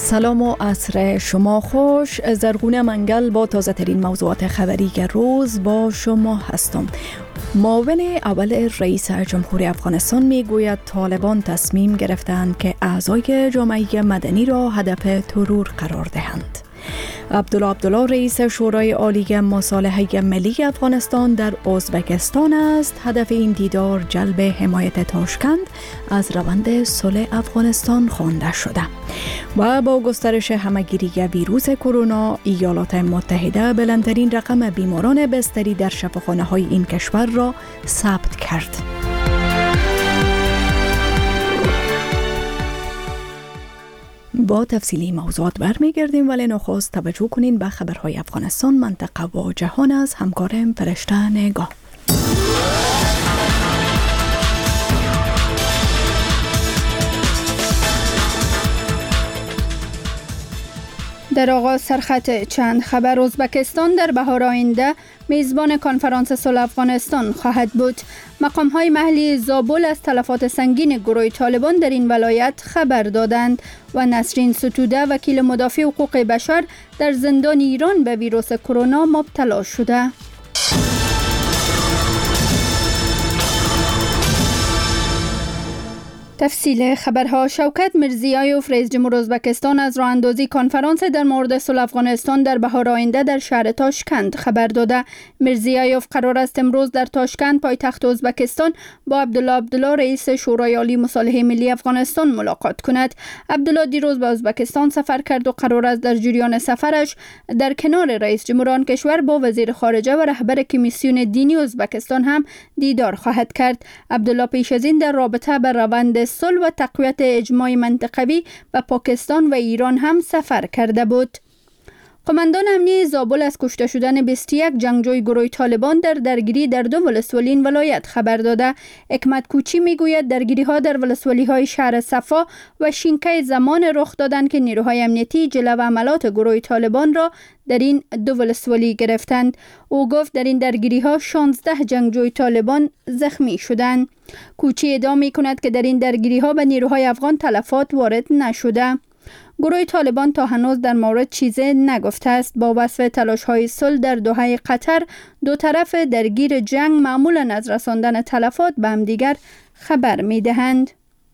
سلام و عصر شما خوش. زرغونه منگل با تازه ترین موضوعات خبری روز با شما هستم. معاون اول رئیس جمهوری افغانستان میگوید طالبان تصمیم گرفتند که اعضای جامعه مدنی را هدف ترور قرار دهند. عبدالله رئیس شورای عالی مصالحه ملی افغانستان در ازبکستان است. هدف این دیدار جلب حمایت تاشکند از روند صلح افغانستان خوانده شده. و با گسترش همه‌گیری ویروس کرونا، ایالات متحده بلندترین رقم بیماران بستری در شفاخانه‌های این کشور را ثبت کرد. با تفصیلی موضوعات برمیگردیم، ولی نخست توجه کنین به خبرهای افغانستان، منطقه و جهان از همکارم فرشته نگاه. در آغاز سرخط چند خبر. ازبکستان در بهار آینده میزبان کنفرانس صلح افغانستان خواهد بود. مقام‌های محلی زابل از تلفات سنگین گروه طالبان در این ولایت خبر دادند و نسرین ستوده وکیل مدافع حقوق بشر در زندان ایران به ویروس کرونا مبتلا شده. تفصیل خبرها. شوکت میرزیایوف رئیس جمهور ازبکستان از راه اندازی کنفرانس در مورد صلح افغانستان در بهار آینده در شهر تاشکند خبر داده. میرزیایوف قرار است امروز در تاشکند پایتخت ازبکستان با عبدالله رئیس شورای عالی مصالحه ملی افغانستان ملاقات کند. عبدالله دیروز به ازبکستان سفر کرد و قرار است در جریان سفرش در کنار رئیس جمهور آن کشور با وزیر خارجه و رهبر کمیسیون دینی ازبکستان هم دیدار خواهد کرد. عبدالله پیش از این در رابطه به روند صلح و تقویت اجماع منطقوی و پاکستان و ایران هم سفر کرده بود. قماندان امنیه زابل از کشته شدن 21 جنگجوی گروه طالبان در درگیری در دو ولسوالی این ولایت خبر داده. حکمت کوچی میگوید درگیری ها در ولسوالی های شهر صفا و شینکای زمان رخ دادند که نیروهای امنیتی جلو عملات گروه طالبان را در این دو ولسوالی گرفتند. او گفت در این درگیری ها 16 جنگجوی طالبان زخمی شدند. کوچی ادعا کند که در این درگیری ها به نیروهای افغان تلفات وارد نشده. گروه طالبان تا هنوز در مورد چیزی نگفته است. با وصف تلاش‌های صلح در دوحه قطر، دو طرف درگیر جنگ معمولاً از رساندن تلفات به همدیگر خبر می‌دهند.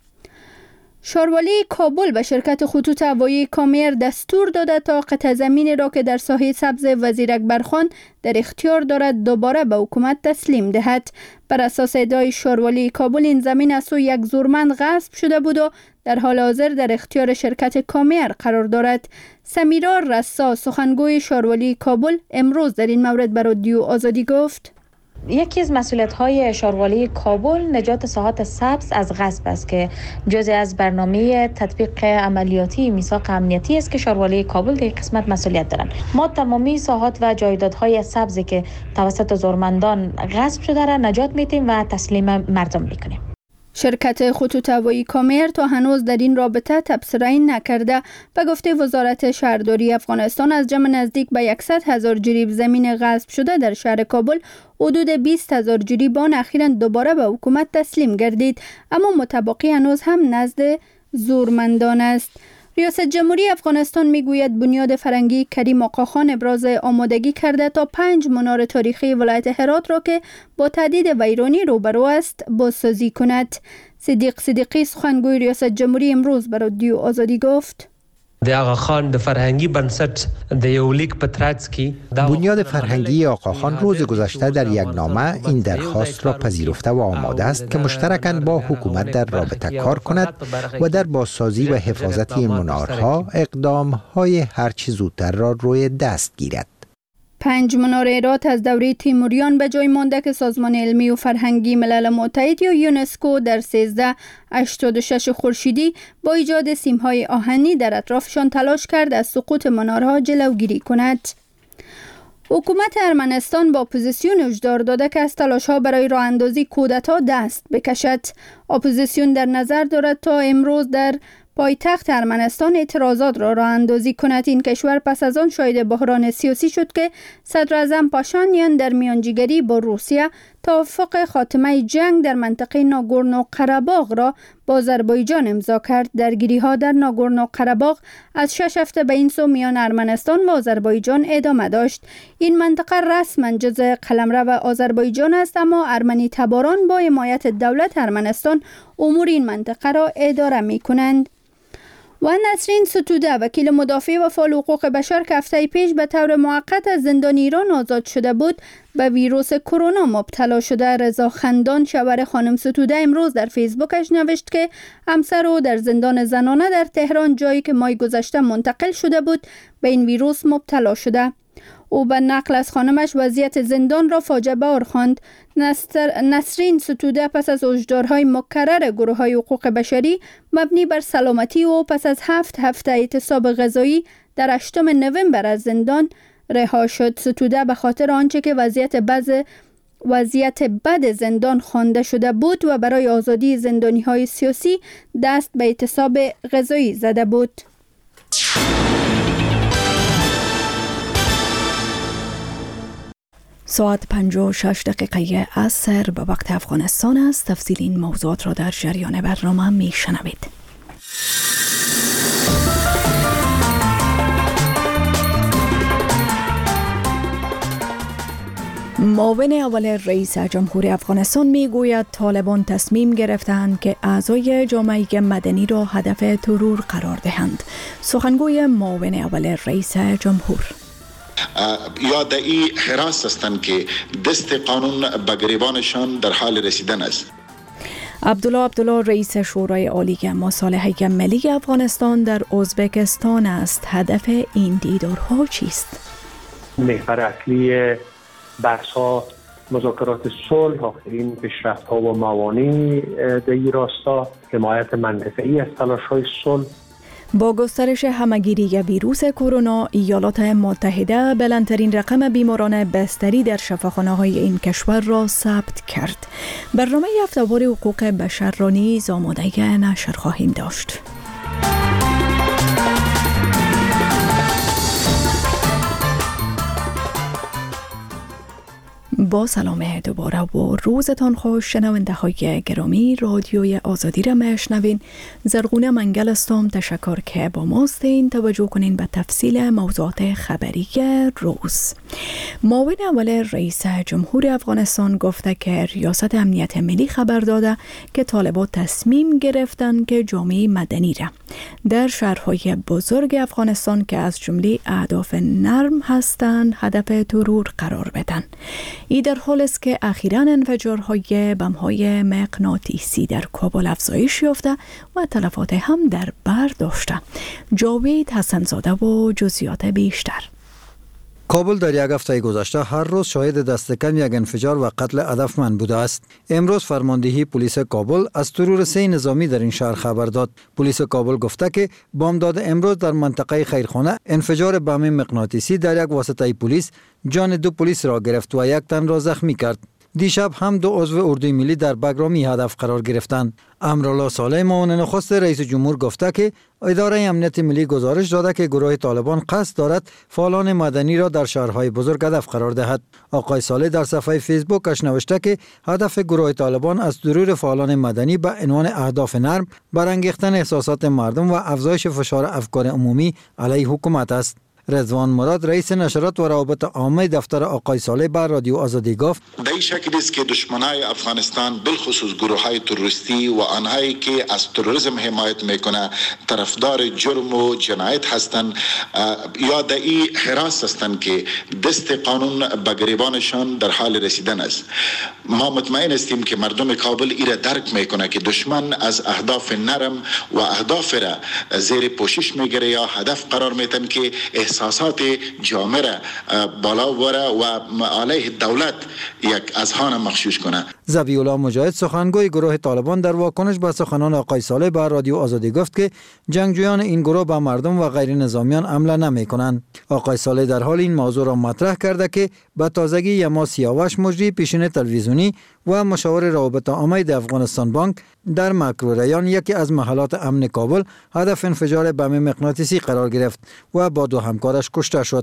شاروالی کابل به شرکت خطوط هوایی کامیر دستور داده تا قطع زمینی را که در ساحه سبز وزیر اکبرخان در اختیار دارد دوباره به حکومت تسلیم دهد. بر اساس ادعای شاروالی کابل این زمین از سوی یک زورمند غصب شده بود و در حال حاضر در اختیار شرکت کامیر قرار دارد. سمیرا رسا سخنگوی شاروالی کابل امروز در این مورد به رادیو آزادی گفت: یکی از مسئولیت‌های شاروالی کابل نجات ساحات سبز از غصب است که جزء از برنامه تطبیق عملیاتی میثاق امنیتی است که شاروالی کابل در قسمت مسئولیت دارند. ما تمامی ساحات و جایدادهای سبزی که توسط زورمندان غصب شده را نجات میدیم و تسلیم مردم میکنیم. شرکت خطوط هوایی کامیر تا هنوز در این رابطه تبصره‌ای نکرده و گفته وزارت شهرداری افغانستان از جمع نزدیک به 100,000 جریب زمین غصب شده در شهر کابل حدود 20,000 جریب آن اخیراً دوباره به حکومت تسلیم گردید، اما متبقی هنوز هم نزد زورمندان است. ریاست جمهوری افغانستان میگوید بنیاد فرنگی کریم آقاخان ابراز آمادگی کرده تا 5 منار تاریخی ولایت هرات را که با تهدید ویرانی روبرو است بازسازی کند. صدیق صدیقی سخنگوی ریاست جمهوری امروز به رادیو آزادی گفت: بنیاد فرهنگی آقاخان روز گذشته در یک نامه این درخواست را پذیرفته و آماده است که مشترکاً با حکومت در رابطه کار کند و در بازسازی و حفاظت این منارها اقدام‌های هرچه زودتر را روی دست گیرد. 5 منار هرات از دوره تیموریان به جای مانده که سازمان علمی و فرهنگی ملل متحد یا یونسکو در 1386 خورشیدی با ایجاد سیم‌های آهنی در اطرافشان تلاش کرد از سقوط منارها جلوگیری کند. حکومت ارمنستان با اپوزیسیون هشدار داده که از تلاش‌ها برای راه اندازی کودتا دست بکشد. اپوزیسیون در نظر دارد تا امروز در پایتخت ارمنستان اعتراضات را راه اندازی کند. این کشور پس از آن شاهد بحران سیاسی شد که صدر اعظم پاشانیان در میانجیگری با روسیه توافق خاتمه جنگ در منطقه ناگورنو قره‌باغ را با آذربایجان امضا کرد. درگیری‌ها در ناگورنو قره‌باغ از 6 هفته به این سو میان ارمنستان و آذربایجان ادامه داشت. این منطقه رسما جزء قلمرو آذربایجان است، اما ارمنی تباران با حمایت دولت ارمنستان امور این منطقه را اداره می‌کنند. و نسرین ستوده، وکیل مدافع و فعال حقوق بشر که هفته پیش به طور موقت از زندان ایران آزاد شده بود، به ویروس کرونا مبتلا شده. رضا خندان، شوهر خانم ستوده، امروز در فیسبوکش نوشت که همسر او در زندان زنانه در تهران، جایی که ماه گذشته منتقل شده بود، به این ویروس مبتلا شده. او به نقل از خانمش وضعیت زندان را فاجعه بار خواند. نسرین ستوده پس از هشدارهای مکرر گروه‌های حقوق بشری مبنی بر سلامتی او پس از 7 هفته اعتصاب غذایی در 8 نوامبر از زندان رها شد. ستوده به خاطر آنچه که وضعیت بد زندان خوانده شده بود و برای آزادی زندانی‌های سیاسی دست به اعتصاب غذایی زده بود. ساعت 56 دقیقه عصر به وقت افغانستان است. تفصیل این موضوعات را در جریان برنامه می شنوید. معاون اول رئیس جمهور افغانستان می گوید طالبان تصمیم گرفتند که اعضای جامعه مدنی را هدف ترور قرار دهند. سخنگوی معاون اول رئیس جمهور: یادعی حراس هستند که دست قانون به گریبانشان در حال رسیدن است. عبدالله رئیس شورای عالی مصالحه ملی افغانستان در ازبکستان است. هدف این دیدارها چیست؟ محور اصلی بحث‌ها مذاکرات صلح، آخرین پیشرفت‌ها و موانع در این راستا، حمایت منطقه‌ای از تلاش‌های صلح. با گسترش همه‌گیری ویروس کرونا، ایالات متحده بلندترین رقم بیماران بستری در شفاخانه‌های این کشور را ثبت کرد. برنامه هفته‌وار حقوق بشر را نیز آماده نشر خواهیم داشت. با سلام دوباره و روزتان خوش شنونده های گرامی. رادیوی آزادی را میشنوین. زرغونه منگل هستم. تشکر که با ماستین. توجه کنین به تفصیل موضوعات خبری روز. معاون اول رئیس جمهور افغانستان گفته که ریاست امنیت ملی خبر داده که طالبان تصمیم گرفتند که جامعه مدنی را در شهرهای بزرگ افغانستان که از جمله اهداف نرم هستند هدف ترور قرار بدن. این در حال است که اخیراً انفجارهای بم‌های مغناطیسی در کابل افزایش یافته و تلفات هم در بر داشته. جاوید حسن‌زاده و جزئیات بیشتر. کابل در یک هفته گذشته هر روز شاهد دست کم یک انفجار و قتل هدفمند بوده است. امروز فرماندهی پلیس کابل از ترور 3 نظامی در این شهر خبر داد. پلیس کابل گفته که بامداد امروز در منطقه خیرخانه انفجار بم مغناطیسی در یک واسطه پلیس جان 2 پلیس را گرفت و 1 تن را زخمی کرد. دیشب هم 2 عضو اردوی ملی در بگرامی هدف قرار گرفتند. امرالله صالح معاون نخست رئیس جمهور گفته که اداره امنیت ملی گزارش داده که گروه طالبان قصد دارد فعالان مدنی را در شهرهای بزرگ هدف قرار دهد. آقای صالح در صفحه فیسبوکش نوشته که هدف گروه طالبان از ترور فعالان مدنی به عنوان اهداف نرم برانگیختن احساسات مردم و افزایش فشار افکار عمومی علیه حکومت است. رضوان مراد رئیس نشرات و روابط عامه دفتر آقای صالح بر رادیو آزادی گفت: در این شکل است که دشمنای افغانستان بالخصوص گروه‌های تروریستی و آنهایی که از تروریسم حمایت میکنه طرفدار جرم و جنایت هستند یا در این حراس هستند که دست قانون به گریبانشان در حال رسیدن است. ما مطمئن هستیم که مردم کابل ایره درک میکنه که دشمن از اهداف نرم و اهداف را زیر پوشش میگیره یا هدف قرار میتن که احساسات جامعه را بالا ببره و علیه دولت یک اذهان مغشوش کنه. ذبیح الله مجاهد سخنگوی گروه طالبان در واکنش به سخنان آقای صالح بر رادیو آزادی گفت که جنگجویان این گروه به مردم و غیر نظامیان حمله نمی کنند. آقای صالح در حال این موضوع را مطرح کرده که به تازگی یما سیاوش مجری پیشین تلویزیونی و مشاور روابط عامه افغانستان بانک در مکرو ریان یکی از محلات امن کابل هدف انفجار بم مغناطیسی قرار گرفت و با 2 همکارش کشته شد.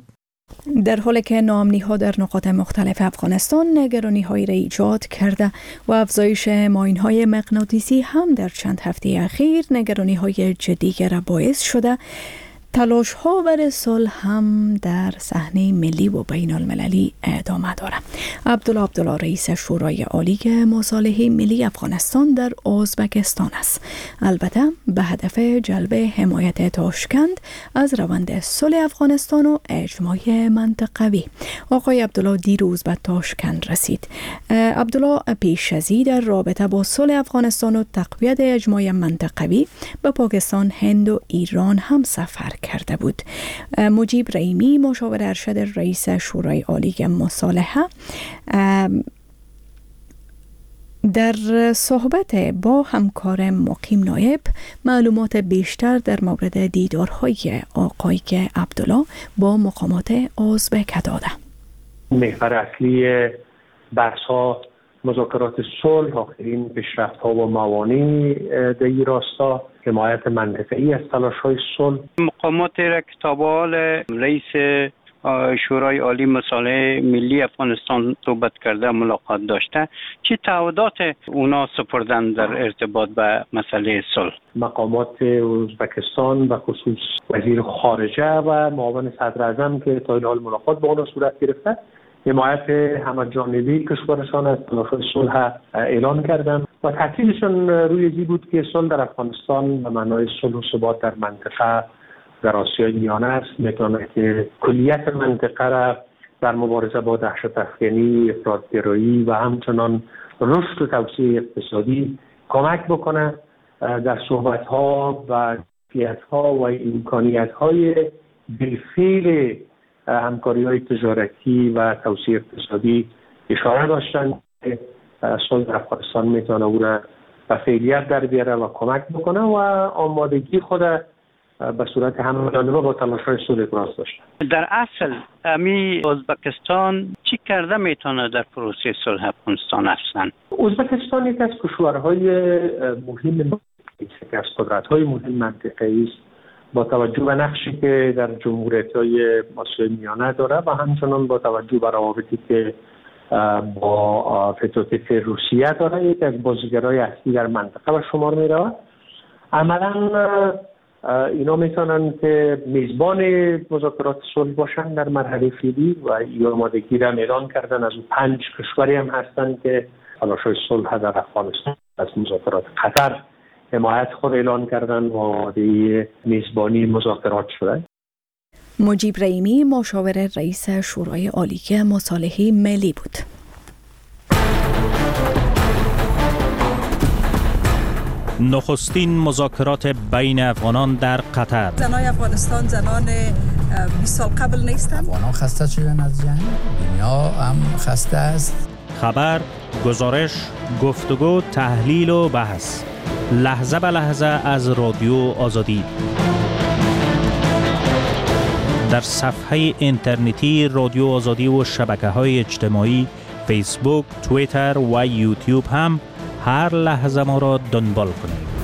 در حالی که ناامنی‌ها در نقاط مختلف افغانستان نگرانی‌هایی را ایجاد کرده و افزایش ماین‌های مغناطیسی هم در چند هفته اخیر نگرانی‌های جدی را باعث شده، تلاش‌ها برای صلح هم در صحنه ملی و بین المللی ادامه دارد. عبدالله رئیس شورای عالی مصالحه ملی افغانستان در ازبکستان است، البته به هدف جلب حمایت تاشکند از روند صلح افغانستان و اجماع منطقوی. آقای عبدالله دیروز به تاشکند رسید. عبدالله پیش از این در رابطه با صلح افغانستان و تقویت اجماع منطقوی به پاکستان، هند و ایران هم سفر کرده بود. مجیب رحیمی مشاور ارشد رئیس شورای عالی مصالحه در صحبت با همکار مقیم نایب معلومات بیشتر در مورد دیدارهای آقای عبدالله با مقامات ازبک داده. محور اصلی بحث‌ها مذاکرات صلح، آخرین پیشرفت‌ها و موانع در این راستا، حمایت منطقه‌ای از تلاش‌های صلح. مقامات را که تا به حال رئیس شورای عالی مصالحه ملی افغانستان صحبت کرده، ملاقات داشته، چه تعهدات اونا سپردن در ارتباط به مسئله صلح؟ مقامات ازبکستان و خصوص وزیر خارجه و معاون صدر اعظم که تا این حال ملاقات با اونا صورت گرفته، حمایت همه‌جانبی کشورشان از تلاش‌های صلح اعلان کردند و تاکیدشان روی این بود که صلح در افغانستان به معنای صلح و ثبات در منطقه در آسیای میانه است، میتونه که کلیت منطقه را در مبارزه با دهشت افکنی، افراط‌گرایی و همچنان رشد و توسعه اقتصادی کمک بکنه. در صحبت‌ها و کیفیت‌ها و امکانیت‌های بالفعل همکاری‌های تجارتی و توسعه اقتصادی اشاره داشتند که صلح در افغانستان میتونه او را به فعلیت در بیاره و کمک بکنه و آمادگی خود به صورت همه‌جانبه با تلاش‌های صلح ابراز داشتند. در اصل امی ازبکستان چی کرده میتونه در پروسه صلح افغانستان اصلا؟ ازبکستان یک از کشورهای مهم که از قدرت‌های مهم منطقه‌ای است، با توجه به نقشی که در جمهوریت‌های آسیای میانه داره و همچنان با توجه به روابطی که با فدراسیون روسیه داره، یک از بازیگرای اصلی در منطقه به شمار می‌رود. عملاً اینا میتونن که میزبان مذاکرات صلح باشن در مرحله فعلی و این آمادگی را اعلان کردن. از 5 کشوری هم هستن که تلاش‌های صلح در افغانستان از مذاکرات قطر حمایت خود اعلان کردن و آماده میزبانی مذاکرات شدن. مجیب رحیمی مشاور رئیس شورای عالی مصالحه ملی بود. نخستین مذاکرات بین افغانان در قطر. زنان افغانستان زنان 20 سال قبل نیستند. افغانان خسته شدن از جنگ، دنیا هم خسته است. خبر، گزارش، گفتگو، تحلیل و بحث، لحظه به لحظه از رادیو آزادی. در صفحه اینترنتی رادیو آزادی و شبکه‌های اجتماعی فیسبوک، توییتر و یوتیوب هم هر لحظه ما را دنبال کنید.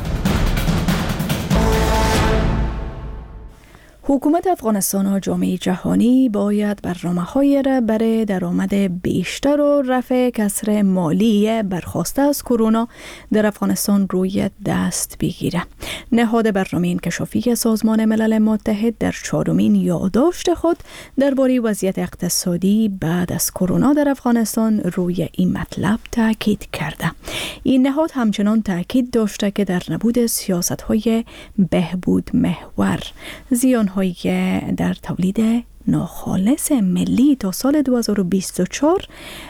حکومت افغانستان و جامعه جهانی باید برنامه‌های را برای درآمد بیشتر و رفع کسر مالی برخاسته از کرونا در افغانستان روی دست بگیره. نهاد برنامه انکشافی سازمان ملل متحد در 4مین یادداشت خود درباره وضعیت اقتصادی بعد از کرونا در افغانستان روی این مطلب تاکید کرده. این نهاد همچنان تاکید داشته که در نبود سیاست‌های بهبود محور، زیان‌های در تولید ناخالص ملی تا سال 2024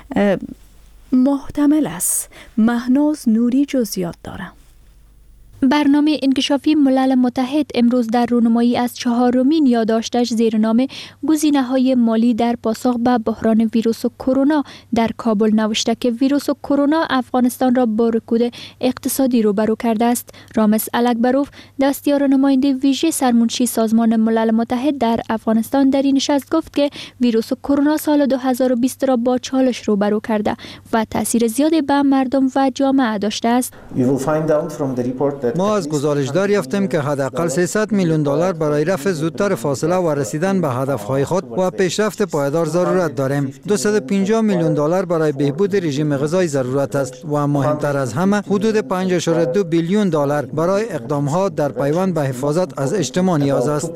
محتمل است. مهناز نوری جزئیات داره. برنامه انکشافی ملل متحد امروز در رونمایی از 4مین یادداشتش زیر نام گزینه‌های مالی در پاسخ به بحران ویروس کرونا در کابل نوشته که ویروس کرونا افغانستان را با رکود اقتصادی روبرو کرده است. رامز الکبروف، دستیار نماینده ویژه سرمنشی سازمان ملل متحد در افغانستان، در این نشست گفت که ویروس کرونا سال 2020 را با چالش روبرو کرده و تاثیر زیادی به مردم و جامعه داشته است. ما از گزارش دریافتیم که حداقل 300 میلیون دلار برای رفع زودتر فاصله و رسیدن به هدفهای خود و پیشرفت پایدار ضرورت داریم. 250 میلیون دلار برای بهبود رژیم غذایی ضرورت است و مهمتر از همه حدود 5.2 بیلیون دلار برای اقدامات در پیوند به حفاظت از اجتماع نیاز است.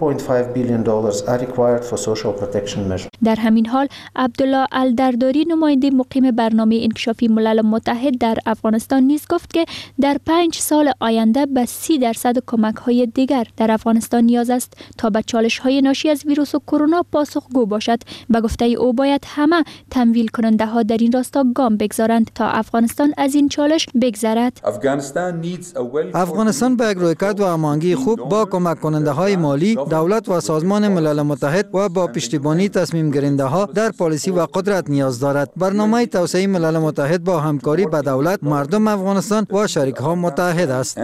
در همین حال عبدالله الدرداری نماینده مقیم برنامه انکشافی ملل متحد در افغانستان نیز گفت که در 5 سال آینده به 30% کمک‌های دیگر در افغانستان نیاز است تا به چالش‌های ناشی از ویروس کرونا پاسخگو باشد. به گفته او باید همه تمویل کننده‌ها در این راستا گام بگذارند تا افغانستان از این چالش بگذرد. افغانستان به یک رویکرد و هماهنگی خوب با کمک کننده‌های مالی، دولت و سازمان ملل متحد و با پشتیبانی تصمیم گیرنده‌ها در پالیسی و قدرت نیاز دارد. برنامه توسعه ملل متحد با همکاری با دولت، مردم افغانستان و شریک‌ها متحد است.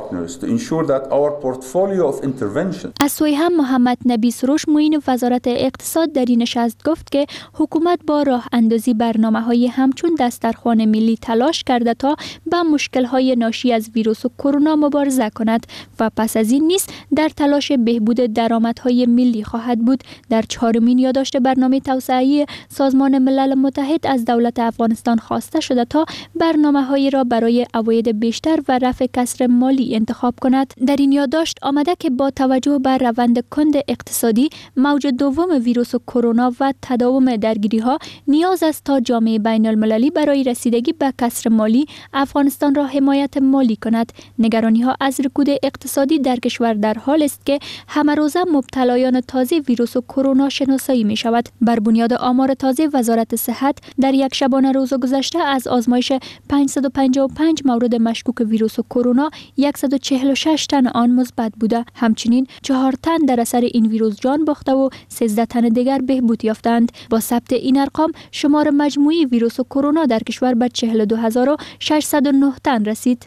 از سوی هم محمد نبی سروش معین وزارت اقتصاد در این نشست گفت که حکومت با راه اندازی برنامه‌های همچون دسترخوان ملی تلاش کرده تا با مشکل‌های ناشی از ویروس کرونا مبارزه کند و پس از این نیز در تلاش بهبود درآمدهای ملی خواهد بود. در 4مین یادداشت برنامه توسعه سازمان ملل متحد از دولت افغانستان خواسته شده تا برنامه‌هایی را برای عواید بیشتر و رفع کسر مالی انتخاب کند. در این یادداشت آمده که با توجه به روند کند اقتصادی، موج دوم ویروس کرونا و تداوم درگیری‌ها نیاز است تا جامعه بین‌المللی برای رسیدگی به کسر مالی افغانستان را حمایت مالی کند. نگرانی‌ها از رکود اقتصادی در کشور در حال است که همه روزه مبتلایان تازه ویروس کرونا شناسایی می شود. بر بنیاد آمار تازه وزارت صحت در یک شبانه روز گذشته از آزمایش 555 مورد مشکوک ویروس کرونا 146 تن آن مثبت بوده. همچنین 4 تن در اثر این ویروس جان باخته و 13 تن دیگر بهبود یافتند. با ثبت این ارقام شمار مجموعی ویروس کرونا در کشور به 42609 تن رسید.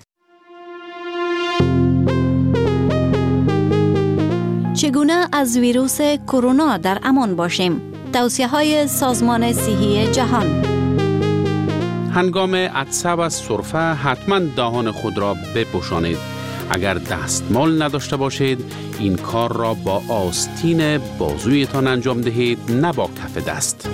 چگونه از ویروس کرونا در امان باشیم؟ توصیه‌های سازمان صحی جهان. هنگام عطسه و سرفه حتما دهان خود را بپوشانید. اگر دستمال نداشته باشید، این کار را با آستین بازویتان انجام دهید، نه با کف دست.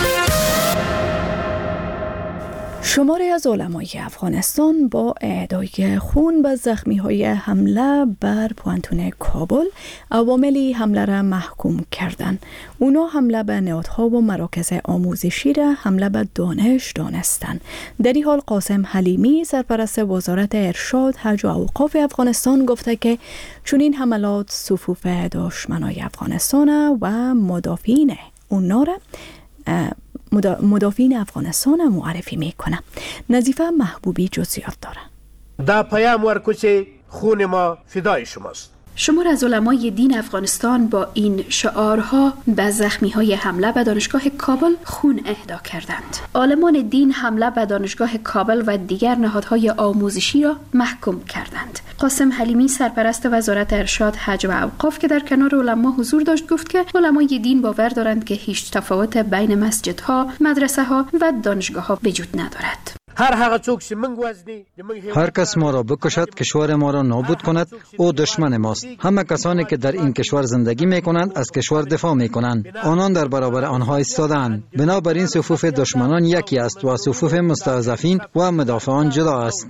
شماری از علمای افغانستان با اهدای خون به زخمی‌های حمله بر پوانتون کابل عوامل حمله را محکوم کردند. اونا حمله به نهادها و مراکز آموزشی را حمله به دانش دانستند. در این حال قاسم حلیمی سرپرست وزارت ارشاد، حج و اوقاف افغانستان گفته که چنین حملات صفوف دشمنای افغانستان و مدافعین اونا را مدافعین افغانستان معرفی میکنه. نظیفه محبوبی جزئیات داره. دا پیام ورکوچه خون ما فدای شماست. شمار از علمای دین افغانستان با این شعارها به زخمی‌های حمله به دانشگاه کابل خون اهدا کردند. عالمان دین حمله به دانشگاه کابل و دیگر نهادهای آموزشی را محکوم کردند. قاسم حلیمی سرپرست وزارت ارشاد، حج و اوقاف که در کنار علما حضور داشت گفت که علمای دین باور دارند که هیچ تفاوت بین مسجدها، مدرسه‌ها و دانشگاه‌ها وجود ندارد. هر کس ما را بکشد، کشور ما را نابود کند، او دشمن ماست. همه کسانی که در این کشور زندگی می کنند از کشور دفاع می کنند. آنان در برابر آنها ایستادند. بنابراین صفوف دشمنان یکی است و صفوف مستضعفین و مدافعان جدا است.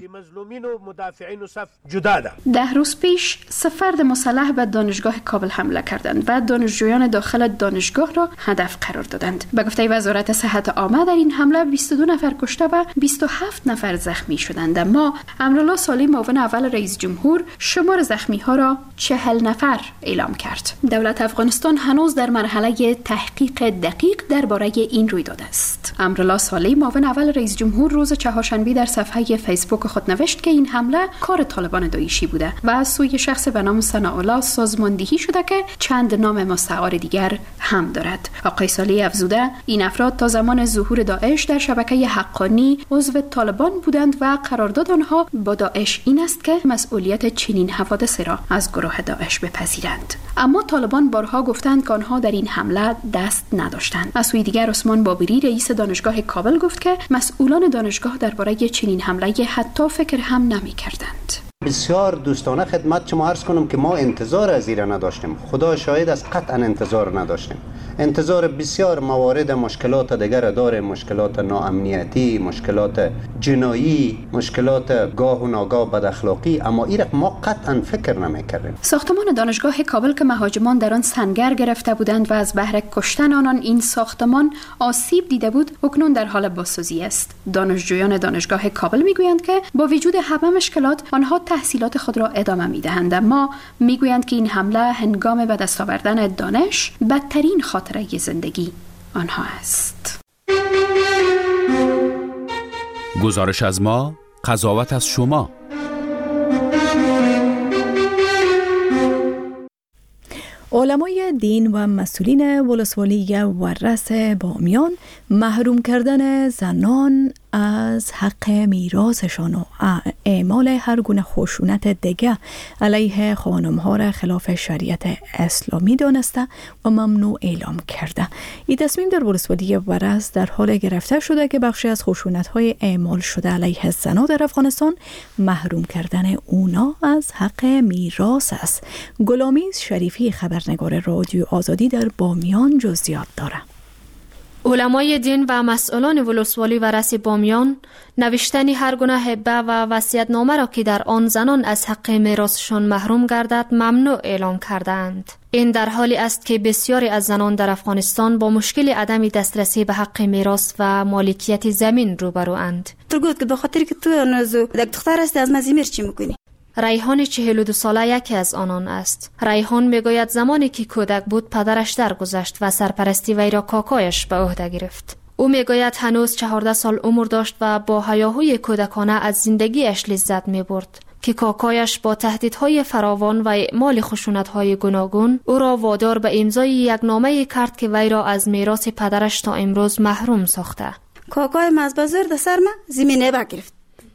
10 روز پیش 3 فرد مسلح به دانشگاه کابل حمله کردند و دانشجویان داخل دانشگاه را هدف قرار دادند. به گفته وزارت صحت عامه در این حمله 22 نفر کشته و 27 نفر زخمی شدند. اما امرالله صالح معاون اول رئیس جمهور شمار زخمی ها را 40 نفر اعلام کرد. دولت افغانستان هنوز در مرحله تحقیق دقیق درباره این رویداد است. امرالله صالح معاون اول رئیس جمهور روز چهارشنبه در صفحه فیسبوک خود نوشت که این حمله کار طالبان داعشی بوده و از سوی شخص به نام ثناءالله سازماندهی شده که چند نام مستعار دیگر هم دارد. آقای صالح افزوده این افراد تا زمان ظهور داعش در شبکه حقانی عضو طالبان بودند و قرارداد آنها با داعش این است که مسئولیت چنین حوادث را از گروه داعش بپذیرند. اما طالبان بارها گفتند که آنها در این حمله دست نداشتند. از سوی دیگر عثمان بابری رئیس دانشگاه کابل گفت که مسئولان دانشگاه درباره چنین حمله حتی فکر هم نمی‌کردند. بسیار دوستانه خدمت شما عرض کنم که ما انتظار از ایران نداشتیم. خدا شاهد است، قطعا انتظار نداشتیم. انتظار بسیار موارد مشکلات دیگر داره، مشکلات ناامنیتی، مشکلات جنایی، مشکلات گاه و ناگاه بد اخلاقی، اما این ما قطعا فکر نمی‌کردیم. ساختمان دانشگاه کابل که مهاجمان در آن سنگر گرفته بودند و از بهر کشتن آنان این ساختمان آسیب دیده بود، اکنون در حال بازسازی است. دانشجویان دانشگاه کابل میگویند که با وجود همه مشکلات آنها تحصیلات خود را ادامه می‌دهند، اما میگویند که این حمله هنگام به دست آوردن دانش بدترین خاطره زندگی آنها است. گزارش از ما، قضاوت از شما. علمای دین و مسئولین ولسوالی ورس بامیان محروم کردن زنان از حق میراثشان و اعمال هر گونه خشونت دیگه علیه خانم‌ها را خلاف شریعت اسلامی دانسته و ممنوع اعلام کرده. این تصمیم در ولسوالی ورس در حال گرفته شده که بخشی از خشونت‌های اعمال شده علیه زنان در افغانستان محروم کردن اونا از حق میراث است. گلامیز شریفی، خبرنگار رادیو آزادی در بامیان، جزئیات داره. علمای دین و مسئولان ولسوالی ورس بامیان نوشتن هر گونه هبه و وصیت‌نامه را که در آن زنان از حق میراثشان محروم گردد ممنوع اعلام کردند. این در حالی است که بسیاری از زنان در افغانستان با مشکل عدم دسترسی به حق میراث و مالکیت زمین روبروند. تو گفت که به خاطر که تو یک دختر هستی از مزیمیر چی میکنی؟ ریحان 42 ساله یکی از آنان است. ریحان میگوید زمانی که کودک بود پدرش درگذشت و سرپرستی وی را کاکایش به عهده گرفت. او میگوید هنوز 14 سال عمر داشت و با هیاهوی کودکانه از زندگیش لذت میبرد که کاکایش با تهدیدهای فراوان و اعمال خشونت‌های گوناگون او را وادار به امضای یک نامه کرد که وی را از میراث پدرش تا امروز محروم ساخته. کاکای من از بازار در سر ما زمینه بگرفت.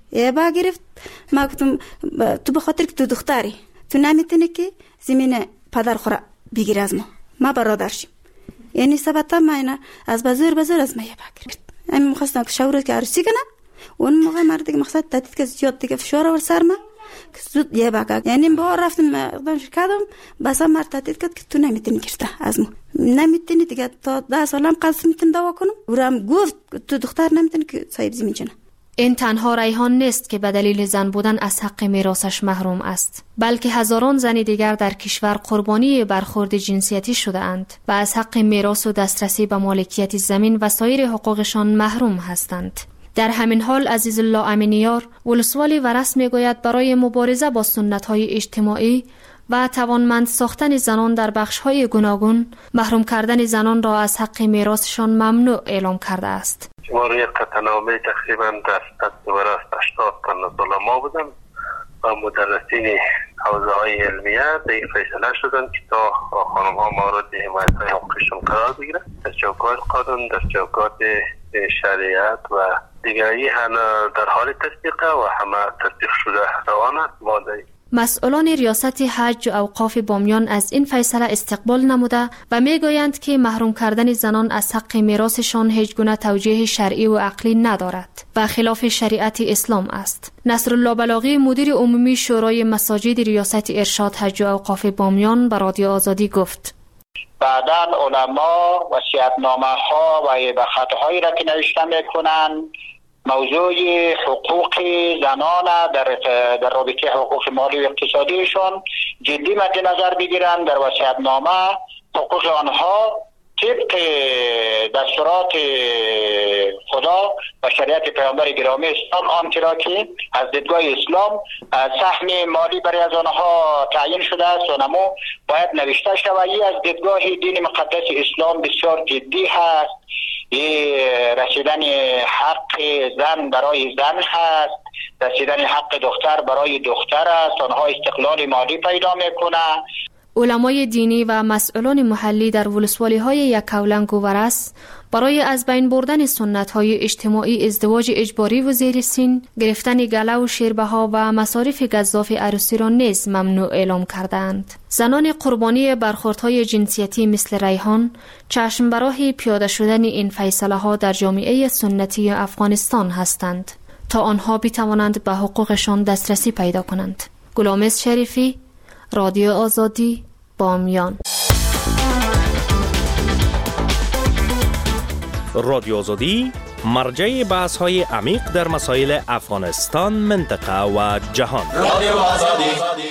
گرفت. ما گفتم تو به خاطر که تو دختری تو نمیتونی که زمین پدر خورا بگیر از ما برادرشیم. یعنی سبتا ما اینا از بازار از ما بگرفت. من می‌خواستم که شاورت که عروسی کنم. اون موقع مرد که مقصد تهدید که زیاد دیگه فشار آورد سر ما که زود بگیر. یعنی با رفتم اقدامش کردم بس مرد تهدید کرد که تو نمیتونی گرفته از ما. نمیتونی دیگه تا 10 سالم قصد میتونم دعوا کنم. اونم گفت تو دختر نمیتونی که صاحب زمین کنه. این تنها ریحان نیست که به دلیل زن بودن از حق میراثش محروم است، بلکه هزاران زن دیگر در کشور قربانی برخورد جنسیتی شده اند و از حق میراث و دسترسی به مالکیت زمین و سایر حقوقشان محروم هستند. در همین حال عزیز الله امینیار، ولسوالی ورس میگوید برای مبارزه با سنت‌های اجتماعی و توانمند ساختن زنان در بخش‌های گوناگون، محروم کردن زنان را از حق میراثشان ممنوع اعلام کرده است. ما روی قطعنامه تقریبا در ورس 80 تن از علما بودن و مدرسین حوزه های علمیه به این فیصله شدن که تا خانم ها مورد حمایت های حقوقشون قرار بگیرن در چوکات قانون، در چوکات شریعت و دیگری در حال تصدیقه و همه تصدیق شده روان است. مسئولان ریاست حج و اوقاف بامیان از این فیصله استقبال نموده و میگویند که محروم کردن زنان از حق میراثشان هیچ گونه توجیه شرعی و عقلی ندارد و خلاف شریعت اسلام است. نصرالله بلاغی، مدیر عمومی شورای مساجد ریاست ارشاد حج و اوقاف بامیان، به رادیو آزادی گفت: بعداً علما وصیت‌نامه ها و خطاهایی را که نوشته میکنند موضوع حقوق زنان در رابطه حقوق مالی و اقتصادیشان جدی مد نظر بگیرند. در وصیت‌نامه حقوق آنها طبق دستورات خدا و شریعت پیامبر گرامی اسلام آنچه را که از دیدگاه اسلام سهم مالی برای از آنها تعیین شده است و نمو باید نوشته شود. از دیدگاه دین مقدس اسلام بسیار جدی هست. رسیدن حق زن برای زن هست، رسیدن حق دختر برای دختر است. آنها استقلال مالی پیدا میکنه. علمای دینی و مسئولان محلی در ولسوالی های یکاولنگ و ورس برای از بین بردن سنت های اجتماعی ازدواج اجباری و زیر سن، گرفتن گله و شیربه ها و مصارف گزاف عروسی را نیز ممنوع اعلام کردند. زنان قربانی برخوردهای جنسیتی مثل ریحان چشم به راه پیاده شدن این فیصله ها در جامعه سنتی افغانستان هستند تا آنها بتوانند به حقوقشان دسترسی پیدا کنند. گلامز شریفی، رادیو آزادی، بامیان. رادیو آزادی مرجع بحث های عمیق در مسائل افغانستان، منطقه و جهان. رادیو آزادی.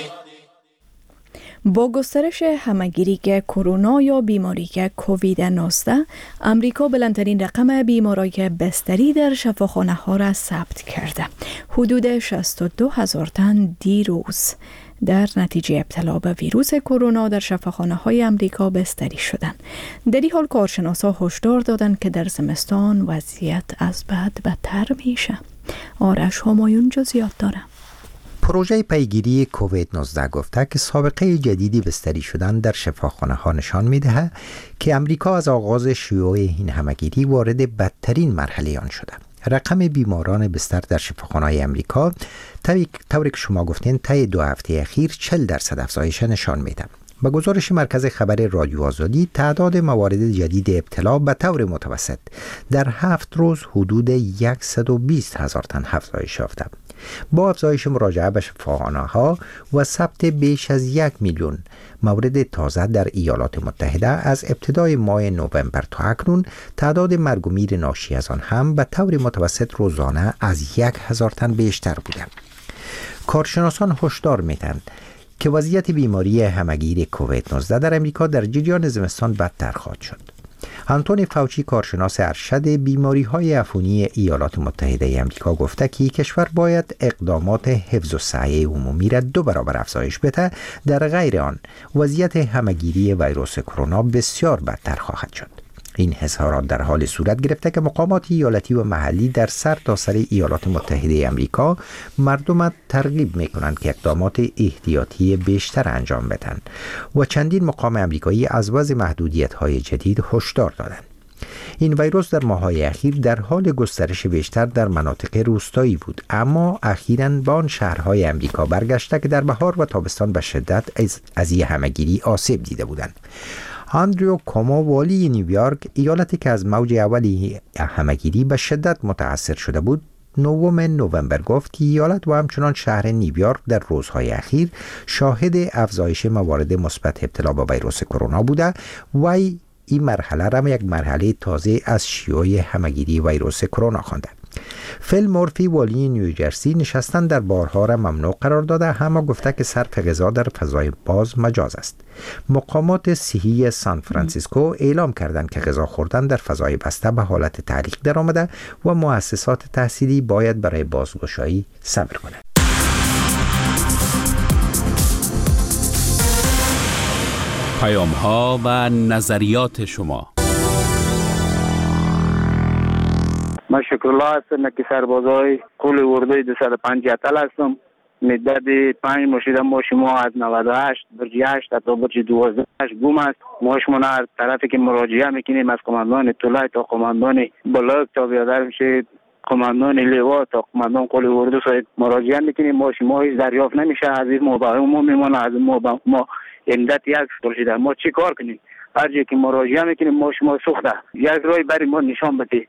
با گسترش همهگیری کرونا یا بیماری کووید 19، امریکا بلندترین رقم بیمارای بستری در شفاخانه ها را ثبت کرده. حدود 62,000 تن دیروز در نتیجه ابتلا به ویروس کرونا در شفاخانه های امریکا بستری شدند. در این حال کارشناسا هشدار دادند که در زمستان وضعیت از بد بدتر میشه. آرش همایون جزئیات داره. پروژه پیگیری کووید 19 گفته که سابقه جدیدی بستری شدن در شفاخانه ها نشان میده که امریکا از آغاز شیوع این همهگیری وارد بدترین مرحله آن شده. رقم بیماران بستر در شفاخانه های امریکا طوری که شما گفتین طی 2 هفته اخیر 40% افزایش نشان میده. با گزارش مرکز خبر رادیو آزادی، تعداد موارد جدید ابتلا به طور متوسط در 7 روز حدود 120,000 تن افزایش یافته. با افزایش مراجعه به شفاخانه‌ها و ثبت بیش از 1 میلیون مورد تازه در ایالات متحده از ابتدای ماه نوامبر تا اکنون، تعداد مرگ و میر ناشی از آن هم به طور متوسط روزانه از 1,000 تن بیشتر بوده. کارشناسان هشدار میدهند که وضعیت بیماری همهگیر کووید 19 در امریکا در جریان زمستان بدتر خواهد شد. آنتونی فاوچی، کارشناس ارشد بیماری‌های عفونی ایالات متحده آمریکا، گفته که کشور باید اقدامات حفظ الصحه عمومی را 2 برابر افزایش بده، در غیر آن وضعیت همهگیری ویروس کرونا بسیار بدتر خواهد شد. این اظهارات در حال صورت گرفته که مقامات ایالتی و محلی در سرتاسر ایالات متحده آمریکا مردم ترغیب می‌کنند که اقدامات احتیاطی بیشتر انجام بدهند و چندین مقام آمریکایی از وضع محدودیت‌های جدید هشدار دادند. این ویروس در ماه‌های اخیر در حال گسترش بیشتر در مناطق روستایی بود، اما اخیراً به آن شهرهای امریکا برگشته که در بهار و تابستان به شدت از این همهگیری آسیب دیده بودند. آندریو کومو، والی نیویورک، ایالتی که از موج اولی همهگیری به شدت متاثر شده بود، 9 نوامبر گفت که ایالت و همچنان شهر نیویورک در روزهای اخیر شاهد افزایش موارد مثبت ابتلا به ویروس کرونا بوده و این مرحله را یک مرحله تازه از شیوع همهگیری ویروس کرونا خوانده. فیل مورفی، والی نیوجرسی، نشستن در بارها را ممنوع قرار داده، اما گفته که صرف غذا در فضای باز مجاز است. مقامات صحی سان فرانسیسکو اعلام کردند که غذا خوردن در فضای بسته به حالت تعلیق در آمده و مؤسسات تحصیلی باید برای بازگشایی صبر کنند. پیام‌ها و نظریات شما. من شکرالله هستم که سربازای کل اردوی 205 اتل هستم. مدت 5 ماه ما شما از 98 برج 8 تا برج 12 گم است. ما شما هر طرفی که مراجعه میکنیم، از قماندان اطلاع تا قماندان بلاک تا بیادر میشه قماندان لوا تا قماندان کل اردو صاحب مراجعه میکنیم. ما شما هیچ دریافت نمیشه. از این ما میمونه، از ما مدت 1 سال شده. ما چی کار کنیم؟ هر جایی که مراجعه میکنیم ما شما سوخته یک رای برای ما نشان بده.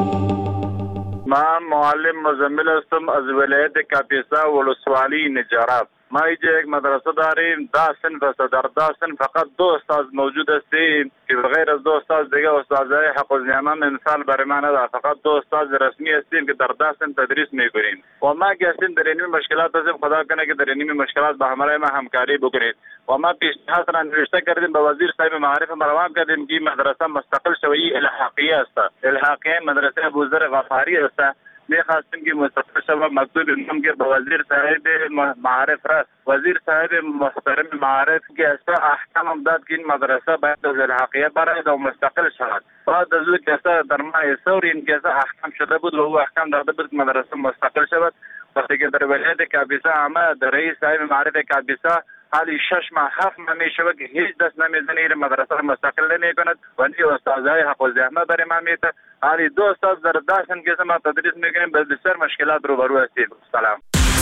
من معلم مزمل هستم از ولایت کاپیسا ولسوالی نجراب. ما اینجا یک مدرسه داریم، 10 صنف است. در 10 صنف فقط 2 استاد موجود هستیم که بغیر از 2 استاد دیگه استادای حق الزحمه مثال برای ما نداره. فقط 2 استاد رسمی هستیم که در 10 صنف تدریس میکنیم و ما که هستیم در این مشکلات هستیم. خدا کنه که در این مشکلات با همراه ما همکاری بکنید و ما پیشنهاد را نوشته کردیم به وزیر صاحب معارف روان کردیم که مدرسه مستقل شوی الحاقیه است. الحاقیه مدرسه ابوذر غفاری است. می‌خواستیم که مستقل شود. مکتوب می‌کنم که به وزیر صاحب معارف را، وزیر صاحب محترم معارف که اصلا احکام داد که این مدرسه باید از الحاقیه برای و مستقل شود. بعد از او که در ماه سور این که احکام شده بود و او احکام داده بود که مدرسه مستقل شود. وقتی که در ولایت کاپیسا آمد رئیس صاحب معارف کاپیسا حالی 6 ماه 7 ماه میشود که هیچ دست نمیزنه این مدرسه را مستقل نمیکند و این استادای حق الزحمه برای ما میته. حالی 2 استاد در داشتن که ما تدریس میکنیم به بسیار مشکلات روبرو هستیم. سلام.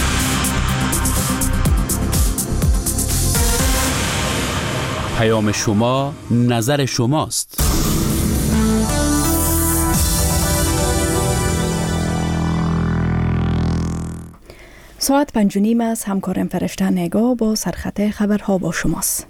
پیام شما نظر شماست. ساعت 5:30 از همکارم فرشته نگاه با سرخط خبرها با شماست.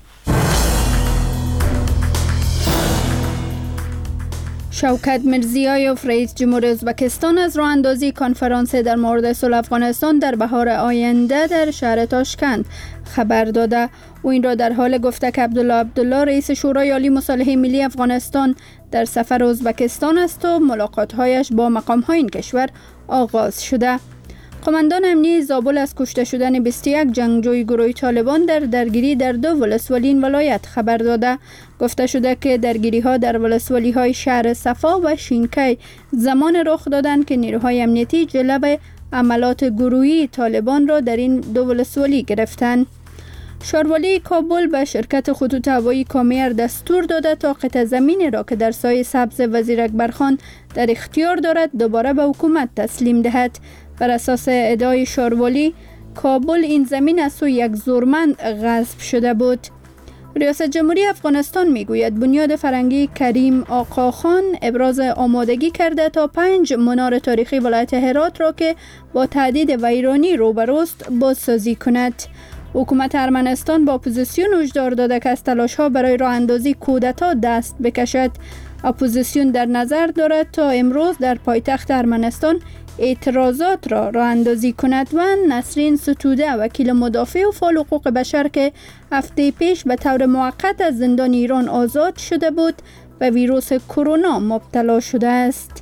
شوکت میرزیایوف رئیس جمهور ازبکستان از راه اندازی کنفرانس در مورد صلح افغانستان در بهار آینده در شهر تاشکند خبر داده. او این را در حال گفته که عبدالله رئیس شورای عالی مصالحه ملی افغانستان در سفر ازبکستان است و ملاقات‌هایش با مقام‌های این کشور آغاز شده. قماندان امنیتی زابل از کشته شدن 21 جنگجوی گروه طالبان در درگیری در 2 ولسوالی این ولایت خبر داده. گفته شده که درگیری‌ها در ولسوالی‌های شهر صفا و شینکی زمان رخ دادند که نیروهای امنیتی جلب عملات گروهی طالبان را در این 2 ولسوالی گرفتند. شاروالی کابل به شرکت خطوط هوایی کامیر دستور داده تا قطع زمین را که در سایه سبز وزیر اکبرخان در اختیار دارد دوباره به حکومت تسلیم دهد. بر اساس ادعای شاروالی، کابل این زمین از سوی یک زورمند غصب شده بود. ریاست جمهوری افغانستان میگوید بنیاد فرنگی کریم آقاخان ابراز آمادگی کرده تا 5 منار تاریخی ولایت هرات را که با تهدید ویرانی روبروست بازسازی کند. حکومت ارمنستان با اپوزیسیون هشدار داده که از تلاش‌ها برای راه اندازی کودتا دست بکشد. اپوزیسیون در نظر دارد تا امروز در پایتخت ارمنستان اعتراضات را راه اندازی کند و نسرین ستوده وکیل مدافع و فعال حقوق بشر که هفته پیش به طور موقت از زندان ایران آزاد شده بود و ویروس کرونا مبتلا شده است.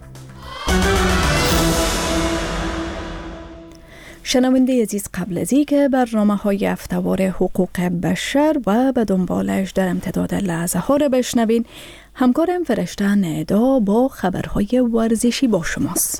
شنونده عزیز، قبل از اینکه برنامه‌های هفته‌وار حقوق بشر و به دنبالش در امتداد لحظه ها را بشنوین، همکارم فرشته ندا با خبرهای ورزشی با شماست.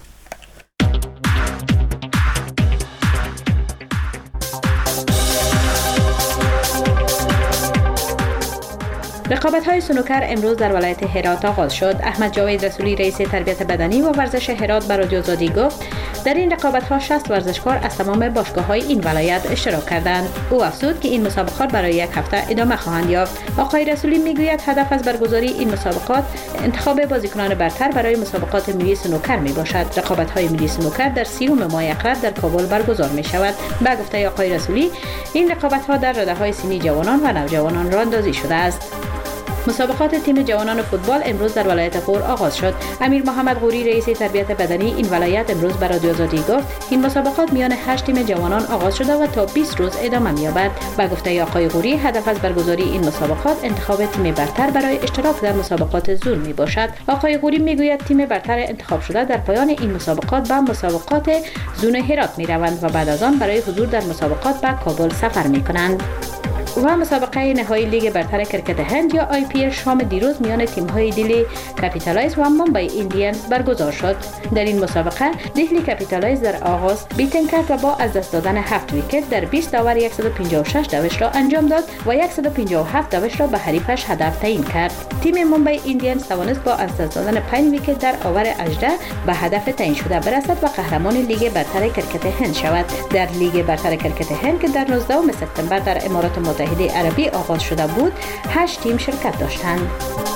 رقابت‌های سنوکر امروز در ولایت هرات آغاز شد. احمد جاوید رسولی رئیس تربیت بدنی و ورزش هرات به رادیو آزادی گفت در این رقابت‌ها 60 ورزشکار از تمام باشگاه‌های این ولایت اشتراک کردند. او افزود که این مسابقات برای 1 هفته ادامه خواهند یافت. آقای رسولی میگوید هدف از برگزاری این مسابقات انتخاب بازیکنان برتر برای مسابقات ملی سنوکر میباشد. رقابت‌های ملی سنوکر در 30 ماه اکرد در کابل برگزار می‌شود. به گفته آقای رسولی این رقابت‌ها در رده‌های سنی جوانان و نوجوانان راه اندازی شده است. مسابقات تیم جوانان فوتبال امروز در ولایت غور آغاز شد. امیر محمد غوری رئیس تربیت بدنی این ولایت امروز به رادیو آزادی گفت این مسابقات میان 8 تیم جوانان آغاز شده و تا 20 روز ادامه می‌یابد. به گفته آقای غوری هدف از برگزاری این مسابقات انتخاب تیم برتر برای اشتراک در مسابقات زون میباشد. آقای غوری میگوید تیم برتر انتخاب شده در پایان این مسابقات به مسابقات زون هرات میروند و بعد از آن برای حضور در مسابقات به کابل سفر میکنند. و مسابقه نهایی لیگ برتر کرکت هند یا IPL شام دیروز میان تیم‌های دهلی کپیتالایز و ممبئی ایندیانز برگزار شد. در این مسابقه دهلی کپیتالایز در آغاز بیتن کرد و با از دست دادن 7 ویکت در 20 داور 156 دوش را انجام داد و 157 دوش را به حریفش هدف تعیین کرد. تیم ممبئی ایندیانز توانست با از دست دادن 5 ویکت در اوور 18 به هدف تعیین شده برسد و قهرمان لیگ برتر کرکت هند شود. در لیگ برتر کرکت هند که در 19 سپتامبر در امارات متحده عربی آغاز شده بود 8 تیم شرکت داشتند.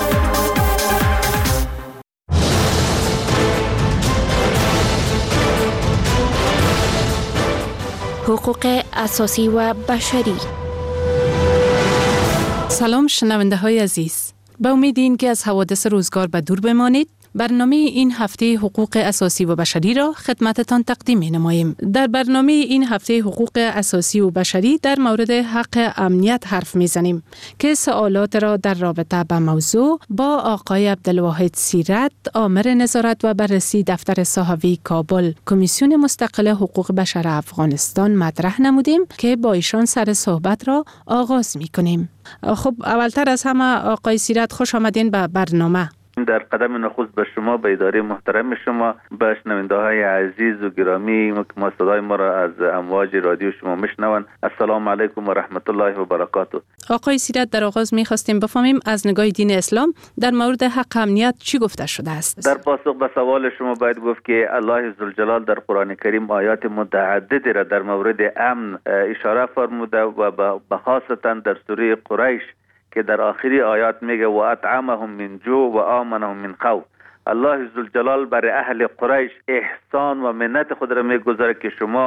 حقوق اساسی و بشری. سلام شنونده های عزیز، به امید این که از حوادث روزگار به دور بمانید، برنامه این هفته حقوق اساسی و بشری را خدمتتان تقدیم نماییم. در برنامه این هفته حقوق اساسی و بشری در مورد حق امنیت حرف میزنیم که سوالات را در رابطه با موضوع با آقای عبدالواحد سیرت، آمر نظارت و بررسی دفتر صحوی کابل، کمیسیون مستقل حقوق بشر افغانستان مطرح نمودیم که با ایشان سر صحبت را آغاز میکنیم. خب اولتر از همه آقای سیرت، خوش آمدین به برنامه. در قدم نخست به شما، به اداره محترم شما، به شنونده های عزیز و گرامی که صدای ما را از امواج رادیو شما میشنوند، السلام علیکم و رحمت الله و برکاته. آقای سیرت، در آغاز میخواستیم بفهمیم از نگاه دین اسلام در مورد حق امنیت چی گفته شده است؟ در پاسخ به سوال شما باید گفت که الله ذوالجلال در قرآن کریم آیات متعددی را در مورد امن اشاره فرموده و بخاصتا در سوره قریش که در آخری آیات میگه و اطعمهم من جوع و آمنهم من خوف. الله ذوالجلال برای اهل قریش احسان و منت خود را میگذاره که شما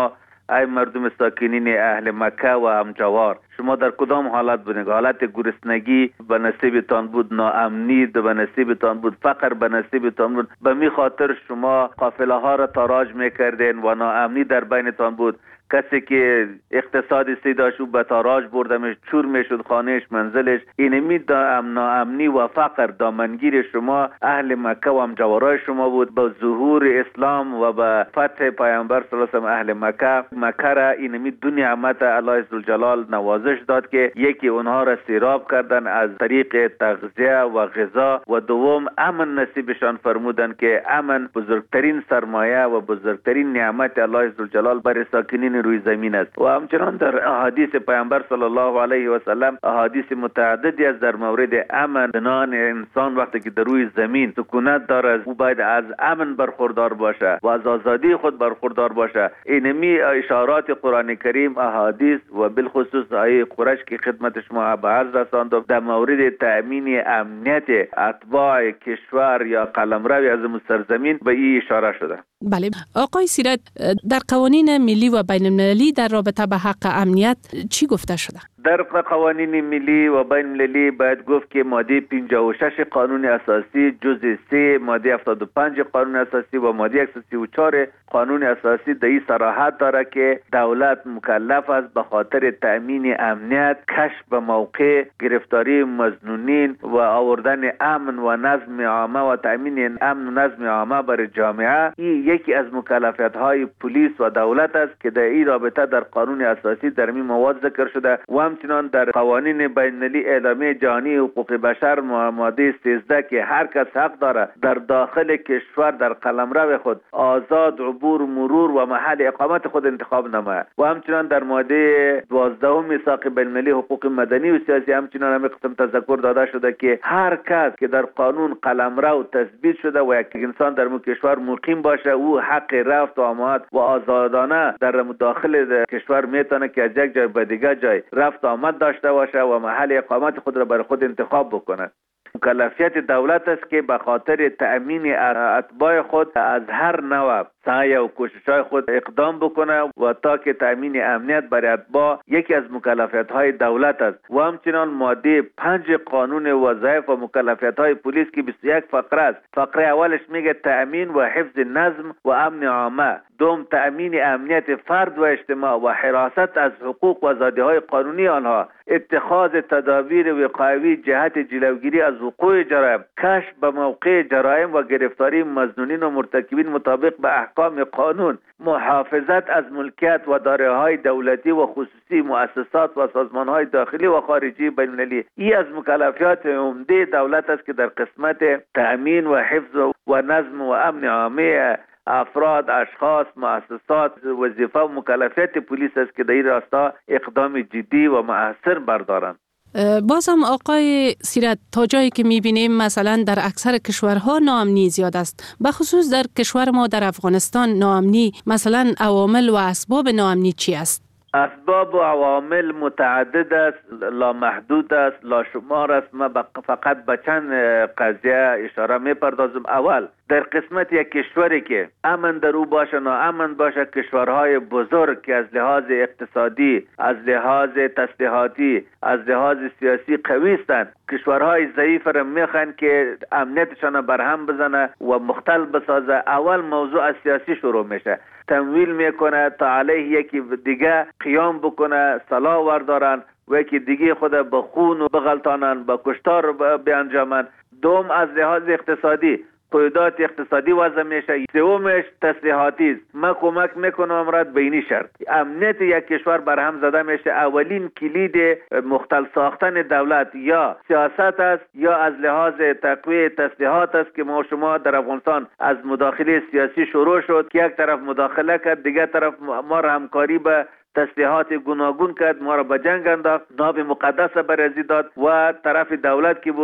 ای مردم ساکنین اهل مکه و همجوار، شما در کدام حالت بودید؟ حالت گرسنگی به نصیبتان بود، ناامنی به نصیبتان بود، فقر به نصیبتان بود، به می خاطر شما قافله ها را تاراج میکردین و ناامنی در بینتان بود. کسی که اقتصادی داشت و به تاراج بردمش، چور میشد خانهش، منزلش. اینمی ناامنی و فقر دامنگیر شما اهل مکه و همجوارای شما بود. با ظهور اسلام و با فتح پیامبر صلی الله علیه و اهل مکه را اینمی دو نعمت الله عزوجلال نوازش داد که یکی اونها را سیراب کردن از طریق تغذیه و غذا و دوم امن نصیبشان فرمودن که امن بزرگترین سرمایه و بزرگترین نعمت الله عزوجلال بر ساکنین روی زمین است. و همچنان در احادیث پیامبر صلی الله علیه و سلم احادیث متعددی است در مورد امن. بنان انسان وقتی که در روی زمین سکونت دارد او باید از امن برخوردار باشه و از آزادی خود برخوردار باشه. اینمی اشارات قرآن کریم، احادیث و بالخصوص آیه قرش که خدمت شما به عرض رساندم در مورد تأمین امنیت اتباع کشور یا قلمرو از سرزمین به این اشاره شده. بله آقای سیرت، در قوانین ملی و بین المللی در رابطه به حق امنیت چی گفته شده؟ در قوانین ملی و بین المللی باید گفت که ماده 56 قانون اساسی جزء 3 ماده 75 قانون اساسی و ماده 134 قانون اساسی در این صراحت داره که دولت مکلف است به خاطر تأمین امنیت، کشف به موقع، گرفتاری مظنونین و آوردن امن و نظم عامه و تأمین امن و نظم عامه بر جامعه. این یکی از مکلفیت‌های پلیس و دولت است که در این رابطه در قانون اساسی در این مواد ذکر شده و همچنان در قوانین بین‌المللی اعلامیه جهانی حقوق بشر ماده 13 که هر کس حق داره در داخل کشور در قلمرو خود آزاد عبور، مرور و محل اقامت خود انتخاب نماید. و همچنان در ماده 12 میثاق بین‌المللی حقوق مدنی و سیاسی همچنان هم قسم تذکر داده شده که هر کس که در قانون قلمرو تثبیت شده و یک انسان در کشور مقیم باشه او حق رفت و آمد و آزادانه در داخل کشور میتونه که از یک جای به دیگر جای رفت آمد داشته باشه و محل اقامت خود را برای خود انتخاب بکنه. مکلفیت دولت است که به خاطر تأمین اتباع خود از هر نوع سعی و کوشش‌های خود اقدام بکنه و تا که تأمین امنیت برای اتباع یکی از مکلفیت‌های دولت است. و همچنان ماده 5 قانون وظایف و مکلفیت‌های پلیس که 21 فقره است. فقره اولش میگه تأمین و حفظ نظم و امن عامه، دوم تأمین امنیت فرد و اجتماع و حراست از حقوق و آزادی‌های قانونی آنها، اتخاذ تدابیر وقایوی جهت جلوگیری از وقوع جرایم، کشف به موقع جرایم و گرفتاری مظنونین و مرتکبین مطابق به احکام قانون، محافظت از ملکیت و دارایی‌های دولتی و خصوصی، مؤسسات و سازمان‌های داخلی و خارجی بین‌المللی. این از مکلفیات عمده دولت است که در قسمت تأمین و حفظ و نظم و امن عامه افراد، اشخاص، مؤسسات وظیفه و مکلفیت پلیس است که در این راستا اقدام جدی و مؤثر بردارند. بازم آقای سیرت، تا جایی که میبینیم مثلا در اکثر کشورها ناامنی زیاد است، بخصوص در کشور ما در افغانستان ناامنی، مثلا عوامل و اسباب ناامنی چی است؟ اسباب و عوامل متعدد است، لامحدود است، لاشمار است. من فقط به چند قضیه اشاره میپردازم. اول در قسمت یک کشوری که امن در او باشه ناامن باشه، کشورهای بزرگ که از لحاظ اقتصادی، از لحاظ تسلیحاتی، از لحاظ سیاسی قوی هستند، کشورهای ضعیف را میخوان که امنیتشان برهم بزنه و مختل بسازه. اول موضوع از سیاسی شروع میشه، تمویل میکنه تا علیه یکی دیگه قیام بکنه، سلاح وردارن و یکی دیگه خود به خون و بغلطانن، به کشتار بیانجامن. دوم از لحاظ اقتصادی قیودات اقتصادی وضع میشه. سومش تسلیحاتی است. من کمک میکنم امراد بینی شرط امنیت یک کشور برهم زده میشه. اولین کلید مختل ساختن دولت یا سیاست است یا از لحاظ تقویت تسلیحات است که ما شما در افغانستان از مداخله سیاسی شروع شد که یک طرف مداخله کرد، دیگر طرف ما را همکاری به تسلیحات گوناگون کرد، ما را به جنگ انداخت، ناب مقدس برازی داد و طرف دولت که بود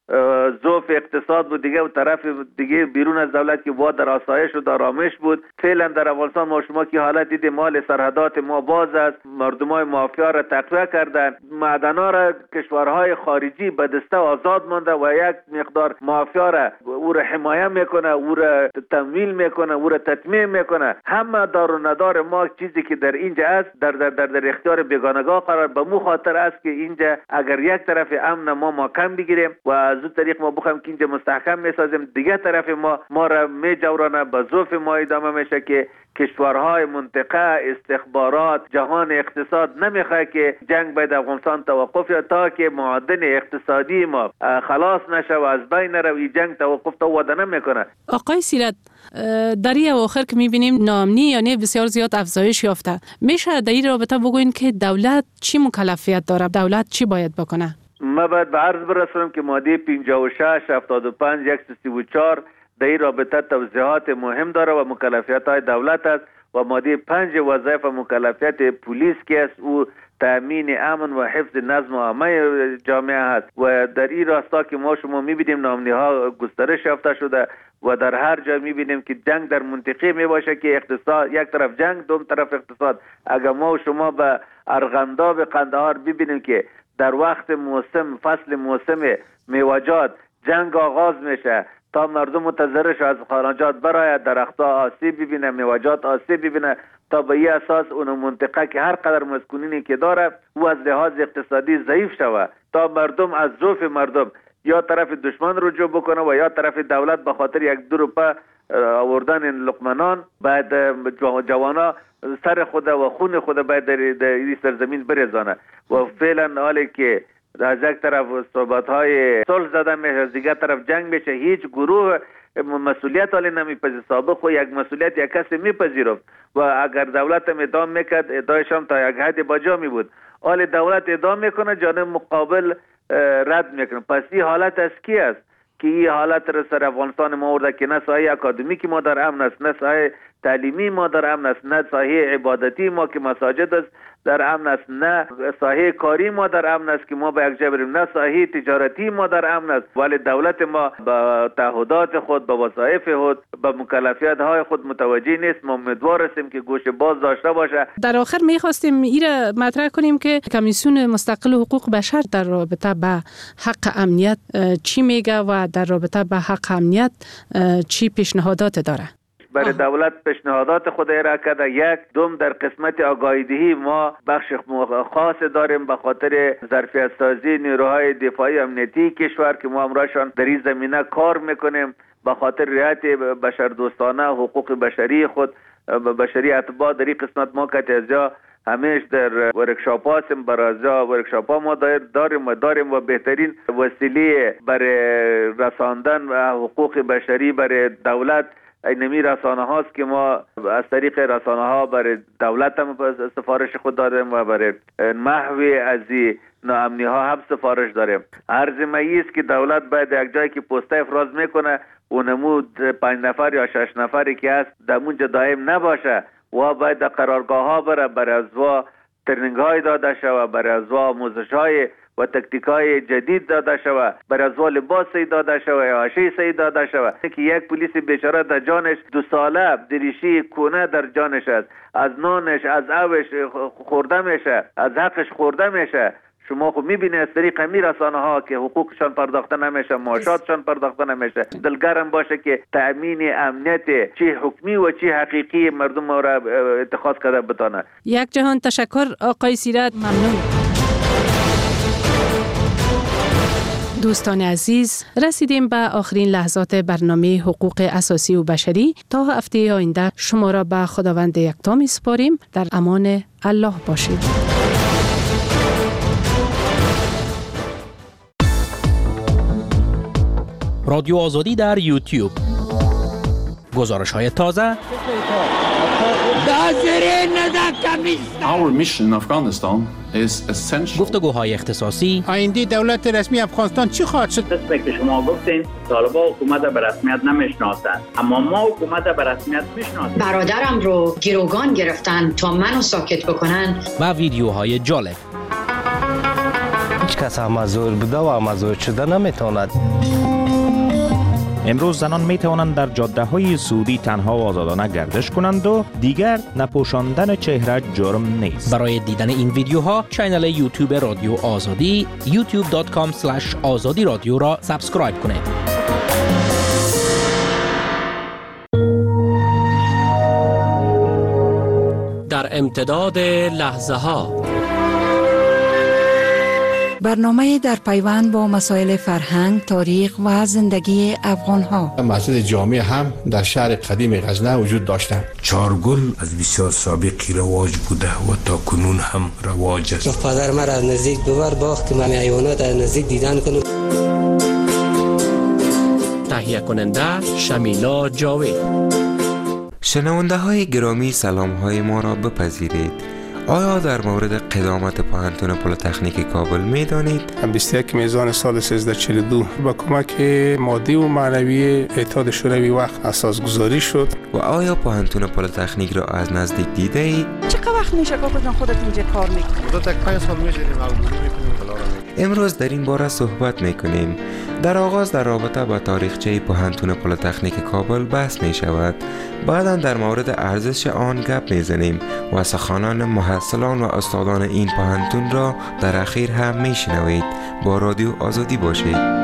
ضعف اقتصاد بود دیگه، و طرف دیگه بیرون از دولت که با در آسایش و آرامش بود. فعلا در افغانستان ما شما که حالت دیدیم، مال سرحدات ما باز است، مردمای مافیا را تقویه کردن، معدن‌ها را کشورهای خارجی به دسته آزاد مانده و یک مقدار مافیا را او را حمایه میکنه، او را تمویل میکنه، او را تطمیع میکنه. همه دار و ندار ما چیزی که در اینجا است در اختیار بیگانگان قرار به مو خاطر است که اینجا اگر یک طرف امن ما کم بگیریم و از اون طریق ما بخوایم که اینجا مستحکم میسازیم، دیگه طرف ما را میجورانه، به ضعف ما ادامه میشه که کشورهای منطقه، استخبارات، جهان اقتصاد نمیخواه که جنگ باید افغانستان توقف یا تا که معادن اقتصادی ما خلاص نشه و از بین روی جنگ توقف تا وعده نمیکنه. آقای سیرت، در این اواخر که میبینیم ناامنی یعنی بسیار زیاد افزایش یافته، میشه در این رابطه بگوین که دولت چی مکلفیت داره؟ دولت چی باید بکنه؟ ما باید به عرض برسونم که ماده 56 75 134 در این رابطه توضیحات مهم داره و مکلفیت های دولت است و ماده 5 وظایف و مکلفیت پلیس که است او تامین امن و حفظ نظم و امنیت جامعه است و در این راستا که ما شما میبینیم ناامنی ها گسترش یافته شده و در هر جا میبینیم که جنگ در منطقه میباشه که اقتصاد یک طرف جنگ دوم طرف اقتصاد. اگر ما شما به ارغنداب قندهار ببینیم که در وقت فصل موسم میوه‌جات جنگ آغاز میشه تا مردم منتظرش از خانجات برای درختها آسیب ببینه، میوه‌جات آسیب ببینه، تا به این اساس اون منطقه که هر قدر مسکونینی که داره او از لحاظ اقتصادی ضعیف شوه تا مردم از ضعف مردم یا طرف دشمن رجوع بکنه و یا طرف دولت به خاطر 1-2 روپه آوردن لقمنان بعد جوانا سر خود و خون خود باید در این سرزمین بریزانه و فعلا حالی که از یک طرف صحبت‌های صلح زده میشه، از دیگر طرف جنگ میشه، هیچ گروه مسئولیت حالی نمیپذیره. سابق و یک مسئولیت یک کسی میپذیرفت و اگر دولت هم ادام میکرد ادایش هم تا یک حد باجا می بود. حال دولت ادام میکنه جانب مقابل رد میکنه. پس این حالت از کی است که این حالت را سر افغانستان ما آورده که نه ساحه اکادمیکی ما در امن است، نه ساحه تعلیمی ما در امن است، نه ساحه عبادتی ما که مساجد است در امن است، نه ساحه کاری ما در امن است که ما به یک جا بریم، نه ساحه تجارتی ما در امن است. ولی دولت ما با تعهدات خود، با وظایف خود، با مکلفیت های خود متوجه نیست. ما امیدوار هستیم که گوش باز داشته باشه. در آخر می‌خواستیم این را مطرح کنیم که کمیسیون مستقل حقوق بشر در رابطه به حق امنیت چی میگه و در رابطه به حق امنیت چی پیشنهادات داره. برای دولت پیشنهادات خود ارائه کرده. یک دوم در قسمت آگاهی‌دهی ما بخش خاص داریم به خاطر ظرفیت سازی نیروهای دفاعی امنیتی کشور که ما امرایشان در این زمینه کار میکنیم به خاطر رعایت بشردوستانه حقوق بشری خود بشری اتباع. در این قسمت ما که همیشه در ورکشاپ هستیم، برای ورکشاپ ها ما داریم و بهترین وسیله برای رساندن حقوق بشری برای دولت اینمی رسانه هاست که ما از طریق رسانه ها برای دولت هم سفارش خود داریم و برای محو از ناامنی ها هم سفارش داریم. عرض مایی است که دولت باید یک جایی که پسته افراز میکنه اونمو 5 نفر یا 6 نفری که هست دمونجا دائم نباشه و باید قرارگاه ها بره، برای از وا ترنینگ های داده شوه، برای از وا آموزش های و تکتیک های جدید داده شوه، برای از وا لباس داده شوه یا حاشیه داده شوه که یک پلیس بیچاره در جانش 2 ساله دریشی کونه در جانش است، از نانش از اوش خورده میشه، از حقش خورده میشه. شما خب میبینید از طریق همین رسانه ها که حقوقشان پرداخته نمیشه، معاشاتشان پرداخته نمیشه. دلگرم باشه که تأمین امنیت چی حکمی و چی حقیقی مردم را اتخاذ کرده بتانه. یک جهان تشکر آقای سیرت، ممنون. دوستان عزیز، رسیدیم به آخرین لحظات برنامه حقوق اساسی و بشری. تا هفته آینده شما را به خداوند یکتا می‌سپاریم. در امان الله باشید. رادیو آزادی در یوتیوب، گزارش‌های تازه، Our mission in Afghanistan is essential. گفتگوهای اختصاصی. آینده دولت رسمی افغانستان چی خواهد شد؟ قسمی که شما گفتین طالبان حکومت به رسمیت نمیشناسند، اما ما حکومت به رسمیت میشناسیم. برادرم رو گروگان گرفتن تا منو ساکت بکنن. و ویدیوهای جالب. هیچ کس مزور بوده و مزور شده نمیتواند. امروز زنان می توانند در جاده های سعودی تنها و آزادانه گردش کنند و دیگر نپوشاندن چهره جرم نیست. برای دیدن این ویدیوها کانال یوتیوب رادیو آزادی youtube.com/azadi رادیو را سابسکرایب کنید. در امتداد لحظه ها برنامه در پیوند با مسائل فرهنگ، تاریخ و زندگی افغان‌ها. مسجد جامع هم در شهر قدیم غزنه وجود داشتند. چارگل از بسیار سابقی رواج بوده و تا کنون هم رواج است. پدر مرا از نزدیک دوبار باخت که من حیوانات از نزدیک دیدن کنم. تهیه کننده شمیلا جاوید. شنونده های گرامی سلام های ما را بپذیرید. آیا در مورد قدامت پوهنتون پلی‌تکنیک کابل می دانید؟ 21 میزان سال 1342 با کمک مادی و معنوی اتحاد شوروی وقت اساس گذاری شد. و آیا پوهنتون پلی‌تکنیک را از نزدیک دیده اید؟ چقدر وقت میشه کاکو جان خودت اینجا کار میکنی؟ تا 5 سال میشه امروز در این باره صحبت میکنیم. در آغاز در رابطه با تاریخچه پوهنتون پلی‌تکنیک کابل بحث می شود. بعداً در مورد ارزش آن گپ میزنیم و سخنان محصلان و استادان این پوهنتون را در اخیر هم میشنوید. با رادیو آزادی باشید.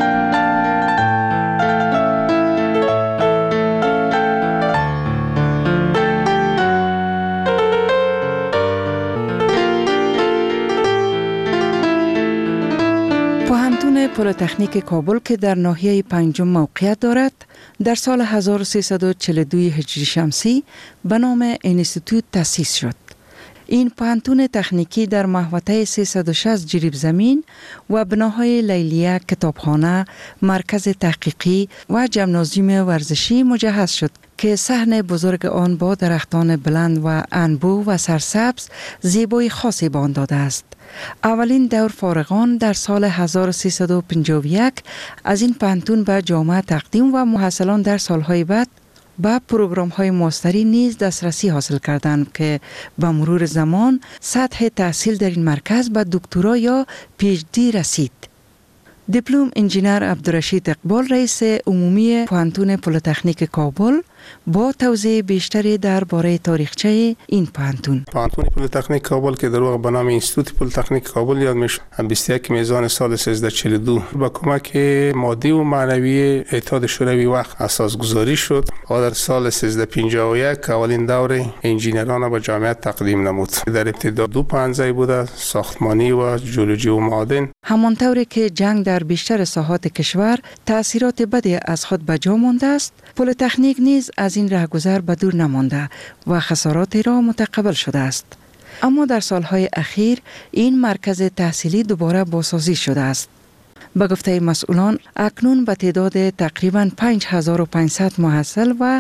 پوهنتون پلی‌تکنیک کابل که در ناحیه پنجم موقعیت دارد، در سال 1342 هجری شمسی به نام انستیتوت تأسیس شد. این پوهنتون تکنیکی در محوطه 360 جریب زمین و بناهای لیلیه، کتابخانه، مرکز تحقیقی و ژیمنازیوم ورزشی مجهز شد که صحن بزرگ آن با درختان بلند و انبوه و سرسبز زیبایی خاصی به آن داده است. اولین دور فارغان در سال 1351 از این پوهنتون به جامعه تقدیم و محصلان در سالهای بعد به پروگرام‌های ماستری نیز دسترسی حاصل کردند که به مرور زمان سطح تحصیل در این مرکز به دکترا یا PhD رسید. دیپلم انجینر عبدالرشید اقبال رئیس عمومی پوهنتون پلی‌تکنیک کابل با توضیح بیشتری درباره تاریخچه این پوهنتون. پوهنتون پلی‌تکنیک کابل که در واقع به نام انستیتوت پلی‌تکنیک کابل یاد میشه، 21 میزان سال 1342 با کمک مادی و معنوی اتحاد شوروی وقت اساس گذاری شد و در سال 1351 اولین دور انجینران را به جامعه تقدیم نمود. در ابتدا 2 پانزه بوده، ساختمانی و ژئولوژی و معادن. همانطوری که جنگ در بیشتر ساحات کشور تأثیرات بدی از خود به جا مانده است، پلی‌تکنیک نیز از این رهگذر به دور نمانده و خساراتی را متقبل شده است. اما در سالهای اخیر این مرکز تحصیلی دوباره بازسازی شده است. به گفته مسئولان اکنون به تعداد تقریباً 5500 محصل و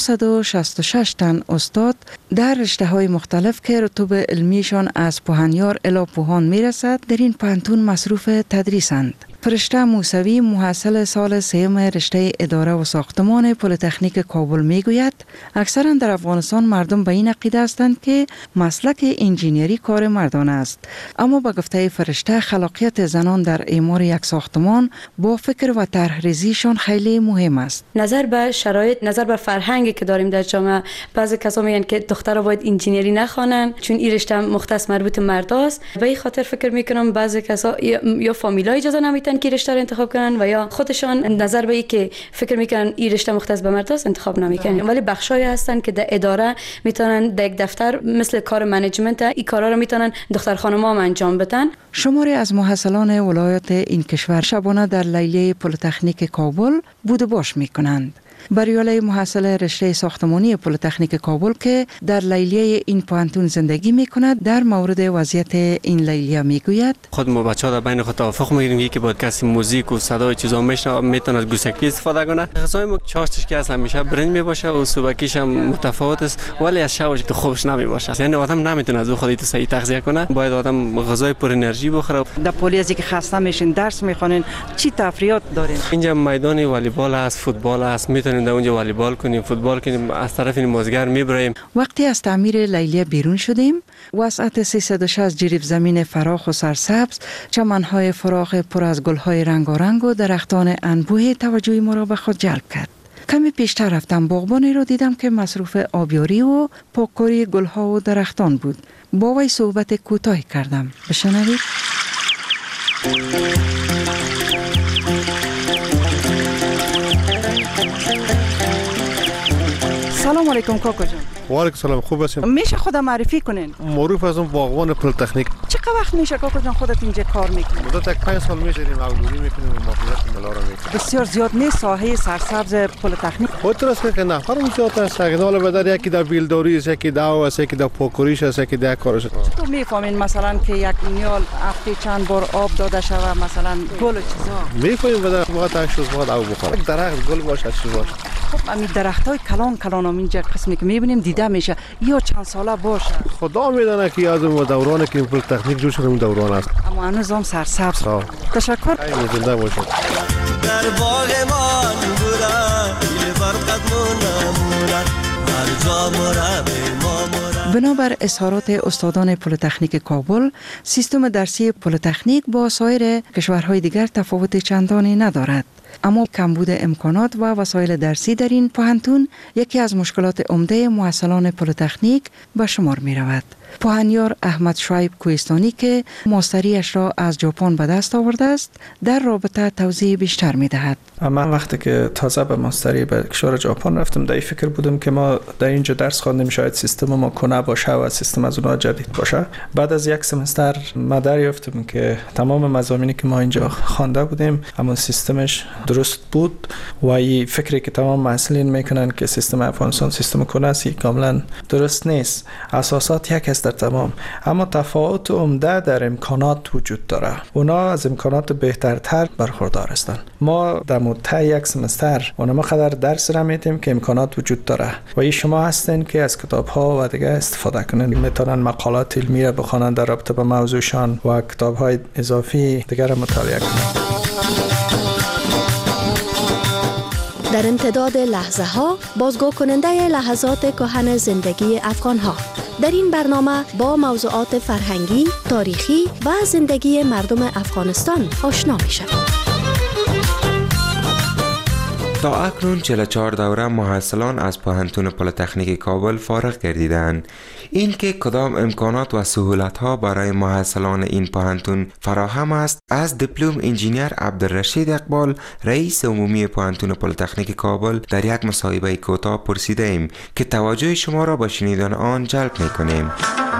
266 تن استاد در رشته‌های مختلف که رتبه علمیشان از پوهنیار الی پوهان میرسد در این پوهنتون مصروف تدریسند. فرشته موسوی محصل سال 3 رشته اداره و ساختمان پلی‌تکنیک کابل میگوید اکثرا در افغانستان مردم به این عقیده هستند که مسلک انجینری کار مردانه است، اما به گفته فرشته خلاقیت زنان در اعمار یک ساختمان با فکر و طرح‌ریزیشان خیلی مهم است. نظر به شرایط، نظر به فرهنگی که داریم در جامعه، بعضی کسا میگن که دخترها باید انجینری نخوانن چون این رشته مختص مربوط مرداست. به این خاطر فکر میکنم بعضی کسا یا فامیلا اجازه نمیدن که رشته رو انتخاب کنن و یا خودشان نظر به این که فکر میکنن این رشته مختص به مرداست انتخاب نمیکنن. ولی بخشایی هستن که در اداره میتونن در یک دفتر مثل کار منیجمنت این کارا رو میتونن دختر خانم‌ها هم انجام بدن. شماری از محصلان ولایات این کشور شبانه در لیلیه پلی‌تکنیک کابل بود و باش میکنند. بریاله محصل رشته ساختمانی پلی‌تکنیک کابل که در لیلیه این پوهنتون زندگی میکند در مورد وضعیت این لیلیه میگوید خود ما بچه‌ها در بین خود توافق میگیریم یکی با کسی موزیک و صدای چیزا میشنوه میتونه گوشکی استفاده کنه. غذای ما چاشتش که اصلا همیشه برنج میباشه و صبحکیش هم متفاوت است ولی از شبش تو خوبش نمیباشه. یعنی آدم نمیتونه از خودی تو صحیح تغذیه کنه. باید آدم غذای پر انرژی بخوره. در پلیازی که خسته میشین درس میخونین چی تفریحات دارین؟ اینجا میدان والیبال است، فوتبال است، میتونیم در اونجا والیبال کنیم، فوتبال کنیم، از طرف این مازیگر میبریم. وقتی از تعمیر لیلیه بیرون شدیم، وسعت 360 جریب زمین فراخ و سرسبز، چمنهای فراخ پر از گلهای رنگارنگ و درختان انبوه توجه ما را به خود جلب کرد. کمی پیشتر رفتم، باغبانی را دیدم که مصروف آبیاری و پاککاری گلها و درختان بود. با وی صحبت کوتاهی کردم. بشنوید. سلام علیکم کاکا جان. و علیکم سلام، خوب هستین؟ میشه خودم معرفی کنین؟ معروف از اون باغبان پلی‌تکنیک. چقدر وقت میشه کاکا جان خودت اینجا کار میکنی؟ مدت 5 سال میشه این معلومی میکنیم و مافیات ملا را میکنیم. بسیار زیاد نیست ساحه سرسبز پلی‌تکنیک. خودت راست که نفر زیاد است، سگنال بدر یکی در بیلداری است، یکی در است، یکی در پاکوریش است، یکی در کارش است. تو میفهمین مثلا که یک نیال هفته چند بار آب داده شود، مثلا گل و چیزا میفهمیم بدر وقت 8 روز بعد آب بخوره. درخت گل باشه، چیز باشه. خب همین درختای کلان اینجا قسمی که میبینیم دیده میشه یا چند ساله باشه. خدا میدونه که از اون دورانی که پلی‌تکنیک جوش شده اون دوران است. اما هنوز هم سرسبز. تشکر. زنده باشید. در باغ من بودن دل برقدمون هر جا بنابر اظهارات استادان پلی‌تکنیک کابل، سیستم درسی پلی‌تکنیک با سایر کشورهای دیگر تفاوت چندانی ندارد. اما کمبود امکانات و وسایل درسی در این پوهنتون یکی از مشکلات عمده محصلان پلی‌تکنیک به شمار می رود. پوهنیار احمد شعیب کوهستانی که ماستریش را از ژاپن به دست آورده است، در رابطه توضیح بیشتر می دهد. من وقتی که تازه به ماستری به کشور ژاپن رفتم، در این فکر بودم که ما در اینجا درس خواندیم، شاید سیستم ما کنه باشه و سیستم از اونها جدید باشه. بعد از یک سمستر ما دریافتم که تمام مضامینی که ما اینجا خوانده بودیم اما سیستمش درست بود و این فکری که تمام محصلین میکنن که سیستم افغانستان سیستم کنه است کاملا درست نیست. اساسات یک است در تمام، اما تفاوت عمده در امکانات وجود داره. اونا از امکانات بهترتر برخوردار هستند. ما در مدت یک سمستر اونما قدر درس را میدیم که امکانات وجود داره و این شما هستین که از کتاب ها و دیگه استفاده کنین. میتونن مقالات علمی را بخونن در رابطه با موضوعشان و کتاب های اضافی دیگر را مطالعه کنن. در امتداد لحظه ها بازگو کننده لحظات کهن زندگی افغان ها. در این برنامه با موضوعات فرهنگی، تاریخی و زندگی مردم افغانستان آشنا می شویم. تا اکنون 44 دوره محصلان از پوهنتون پلی‌تکنیک کابل فارغ گردیدند. این که کدام امکانات و سهولت‌ها برای محصلان این پوهنتون فراهم است، از دیپلم انجینیر عبدالرشید اقبال رئیس عمومی پوهنتون پلی‌تکنیک کابل در یک مصاحبه کوتاه پرسیده ایم که توجه شما را به شنیدن آن جلب می‌کنیم.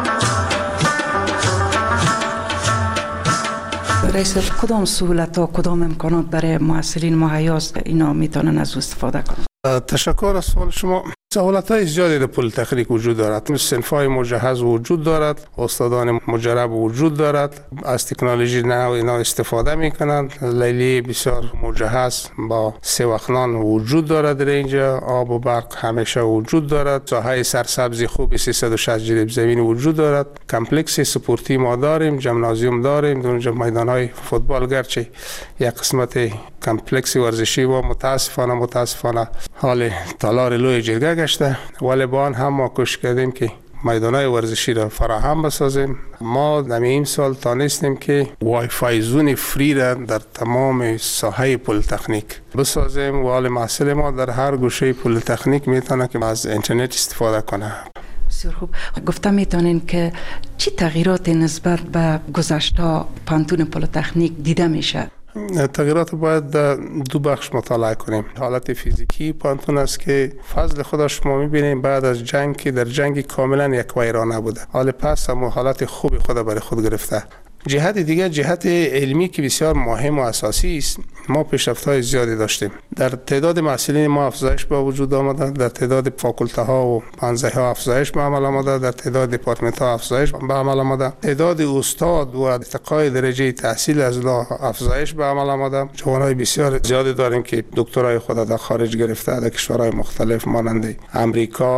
رئیس، کدام سهولت ها کدام امکانات برای محصلین مهیاست اینا میتونن از استفاده کنن؟ تشکر از سوال شما. سهولت‌های زیادی در پلی‌تکنیک وجود دارد. صنف‌های مجهز وجود دارد، استادان مجرب وجود دارد، از تکنولوژی نو اینا استفاده می‌کنند. لیلی بسیار مجهز با سوخنان وجود دارد در اینجا. آب و برق همیشه وجود دارد. ساحه سرسبزی خوبی 360 جریب زمین وجود دارد. کمپلکس سپورتی ما داریم، ژیمنازیوم داریم، در اونجا میدان‌های فوتبال گرچه یک قسمت کمپلکس ورزشی و متاسفانه حال تالار لوی جرگه گشته، ولی با آن هم ما کوشش کردیم که میدان‌های ورزشی را فراهم بسازیم. ما در این سال تانستیم که وای فای زون فری را در تمام ساحه پلی‌تکنیک بسازیم و حال محصل ما در هر گوشه پلی‌تکنیک میتونه که از اینترنت استفاده کنه. بسیار خوب. گفتم میتونین که چی تغییرات نسبت به گذشته پوهنتون پلی‌تکنیک دیده میشه؟ تغییرات باید دو بخش مطالعه کنیم. حالت فیزیکی پوهنتون است که فضل خودش ما میبینیم بعد از جنگ که در جنگ کاملا یک ویرانه بوده، حال پس هم حالت خوبی خود برای خود گرفته. جهت دیگه جهت علمی که بسیار مهم و اساسی است، ما پیشرفت‌های زیادی داشتیم. در تعداد محصلین ما افزایش به وجود آمده، در تعداد فاکولته ها و پانزه ها افزایش به عمل آمده، در تعداد دپارتمنت ها افزایش به عمل آمده، تعداد استاد و ارتقای درجه تحصیل از افزایش به عمل آمده. جوانای بسیار زیادی داریم که دکترای خود در خارج گرفته، در کشورهای مختلف مانند امریکا،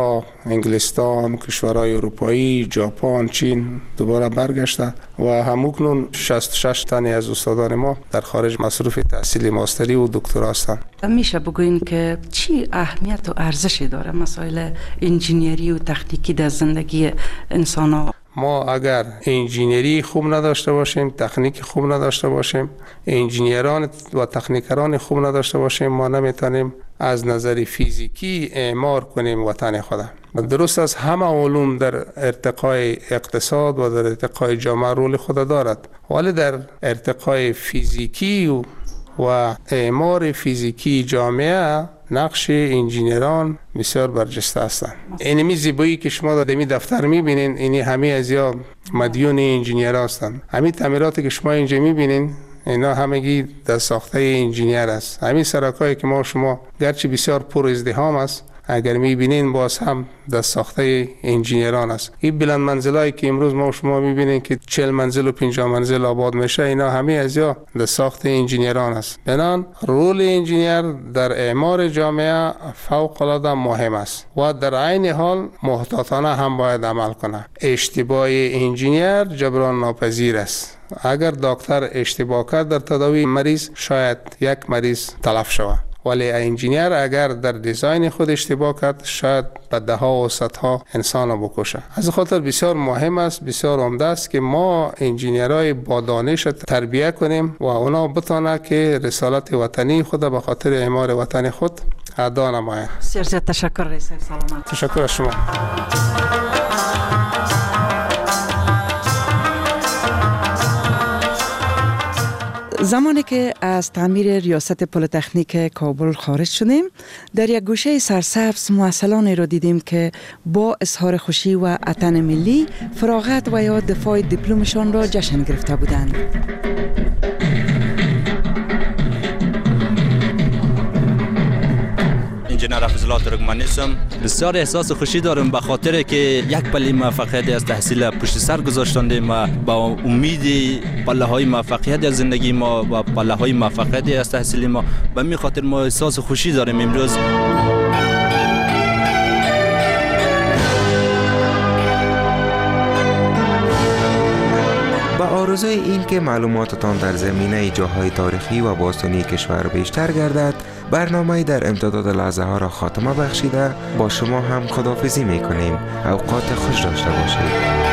انگلستان، کشورهای اروپایی، ژاپن، چین دوباره برگشته و همکنون 66 تن از استادان ما در خارج مصروف تحصیل ماستری و دکترا هستند. میشه بگوین که چی اهمیت و ارزشی داره مسائل انجینیری و تکنیکی در زندگی انسان ها؟ ما اگر انجینیری خوب نداشته باشیم، تکنیک خوب نداشته باشیم، انجینیران و تکنیکران خوب نداشته باشیم، ما نمیتونیم از نظر فیزیکی اعمار کنیم وطن خود. درست از همه علوم در ارتقای اقتصاد و در ارتقای جامعه رول خود دارد، ولی در ارتقای فیزیکی و اعمار فیزیکی جامعه نقش انجینیران بسیار برجسته هستند. اینمی زیبایی که شما در دفتر میبینین، اینی همه از یا مدیون انجینیر هستند. همین تعمیراتی که شما اینجا میبینین اینا همگی در ساخته انجینیر است. همین سرکایی که ما شما گرچه بسیار پر ازدحام است، اگر میبینین باز هم در ساخته انجینیران است. این بلند منزلایی که امروز ما شما میبینین که 40 منزل و 50 منزل آباد میشه، اینا همه از یا در ساخت انجینیران است. بنان رول انجینیر در اعمار جامعه فوق العاده مهم است و در عین حال محتاطانه هم باید عمل کنه. اشتباه انجینیر جبران ناپذیر است. اگر دکتر اشتباه کرد در تداوی مریض، شاید یک مریض تلف شود، ولی انجینیر اگر در دیزاین خود اشتباه کرد، شاید به ده‌ها و صدها انسان رو بکشه. از خاطر بسیار مهم است، بسیار عمده است که ما انجینیرای با دانش تربیت کنیم و اونا بتونه که رسالت وطنی خود به خاطر اعمار وطن خود ادا نمایند. بسیار زیاد تشکر رئیس، سلامت. تشکر از شما. زمانی که از تعمیر ریاست پلی‌تکنیک کابل خارج شدیم، در یک گوشه سرسبز مواصلانی را دیدیم که با اظهار خوشی و عطن ملی فراغت و یا دفاع دیپلمشان را جشن گرفته بودند. انجینیر حفظ‌الله ترکمنی هستم. بسیار احساس خوشی دارم به خاطر که یک پله موفقیت از تحصیل پشت سر گذاشتیم و با امید پله‌های موفقیت در زندگی ما و پله‌های موفقیت از تحصیل ما، به همین خاطر ما احساس خوشی داریم امروز. با آرزوی این که معلوماتتان در زمینه جاهای تاریخی و باستانی کشور بیشتر گردد، برنامه در امتداد لحظه ها را خاتمه بخشیده با شما هم خداحافظی میکنیم. اوقات خوش داشته باشید.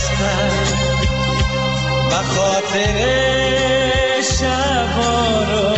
شکستن به خاطر شب رو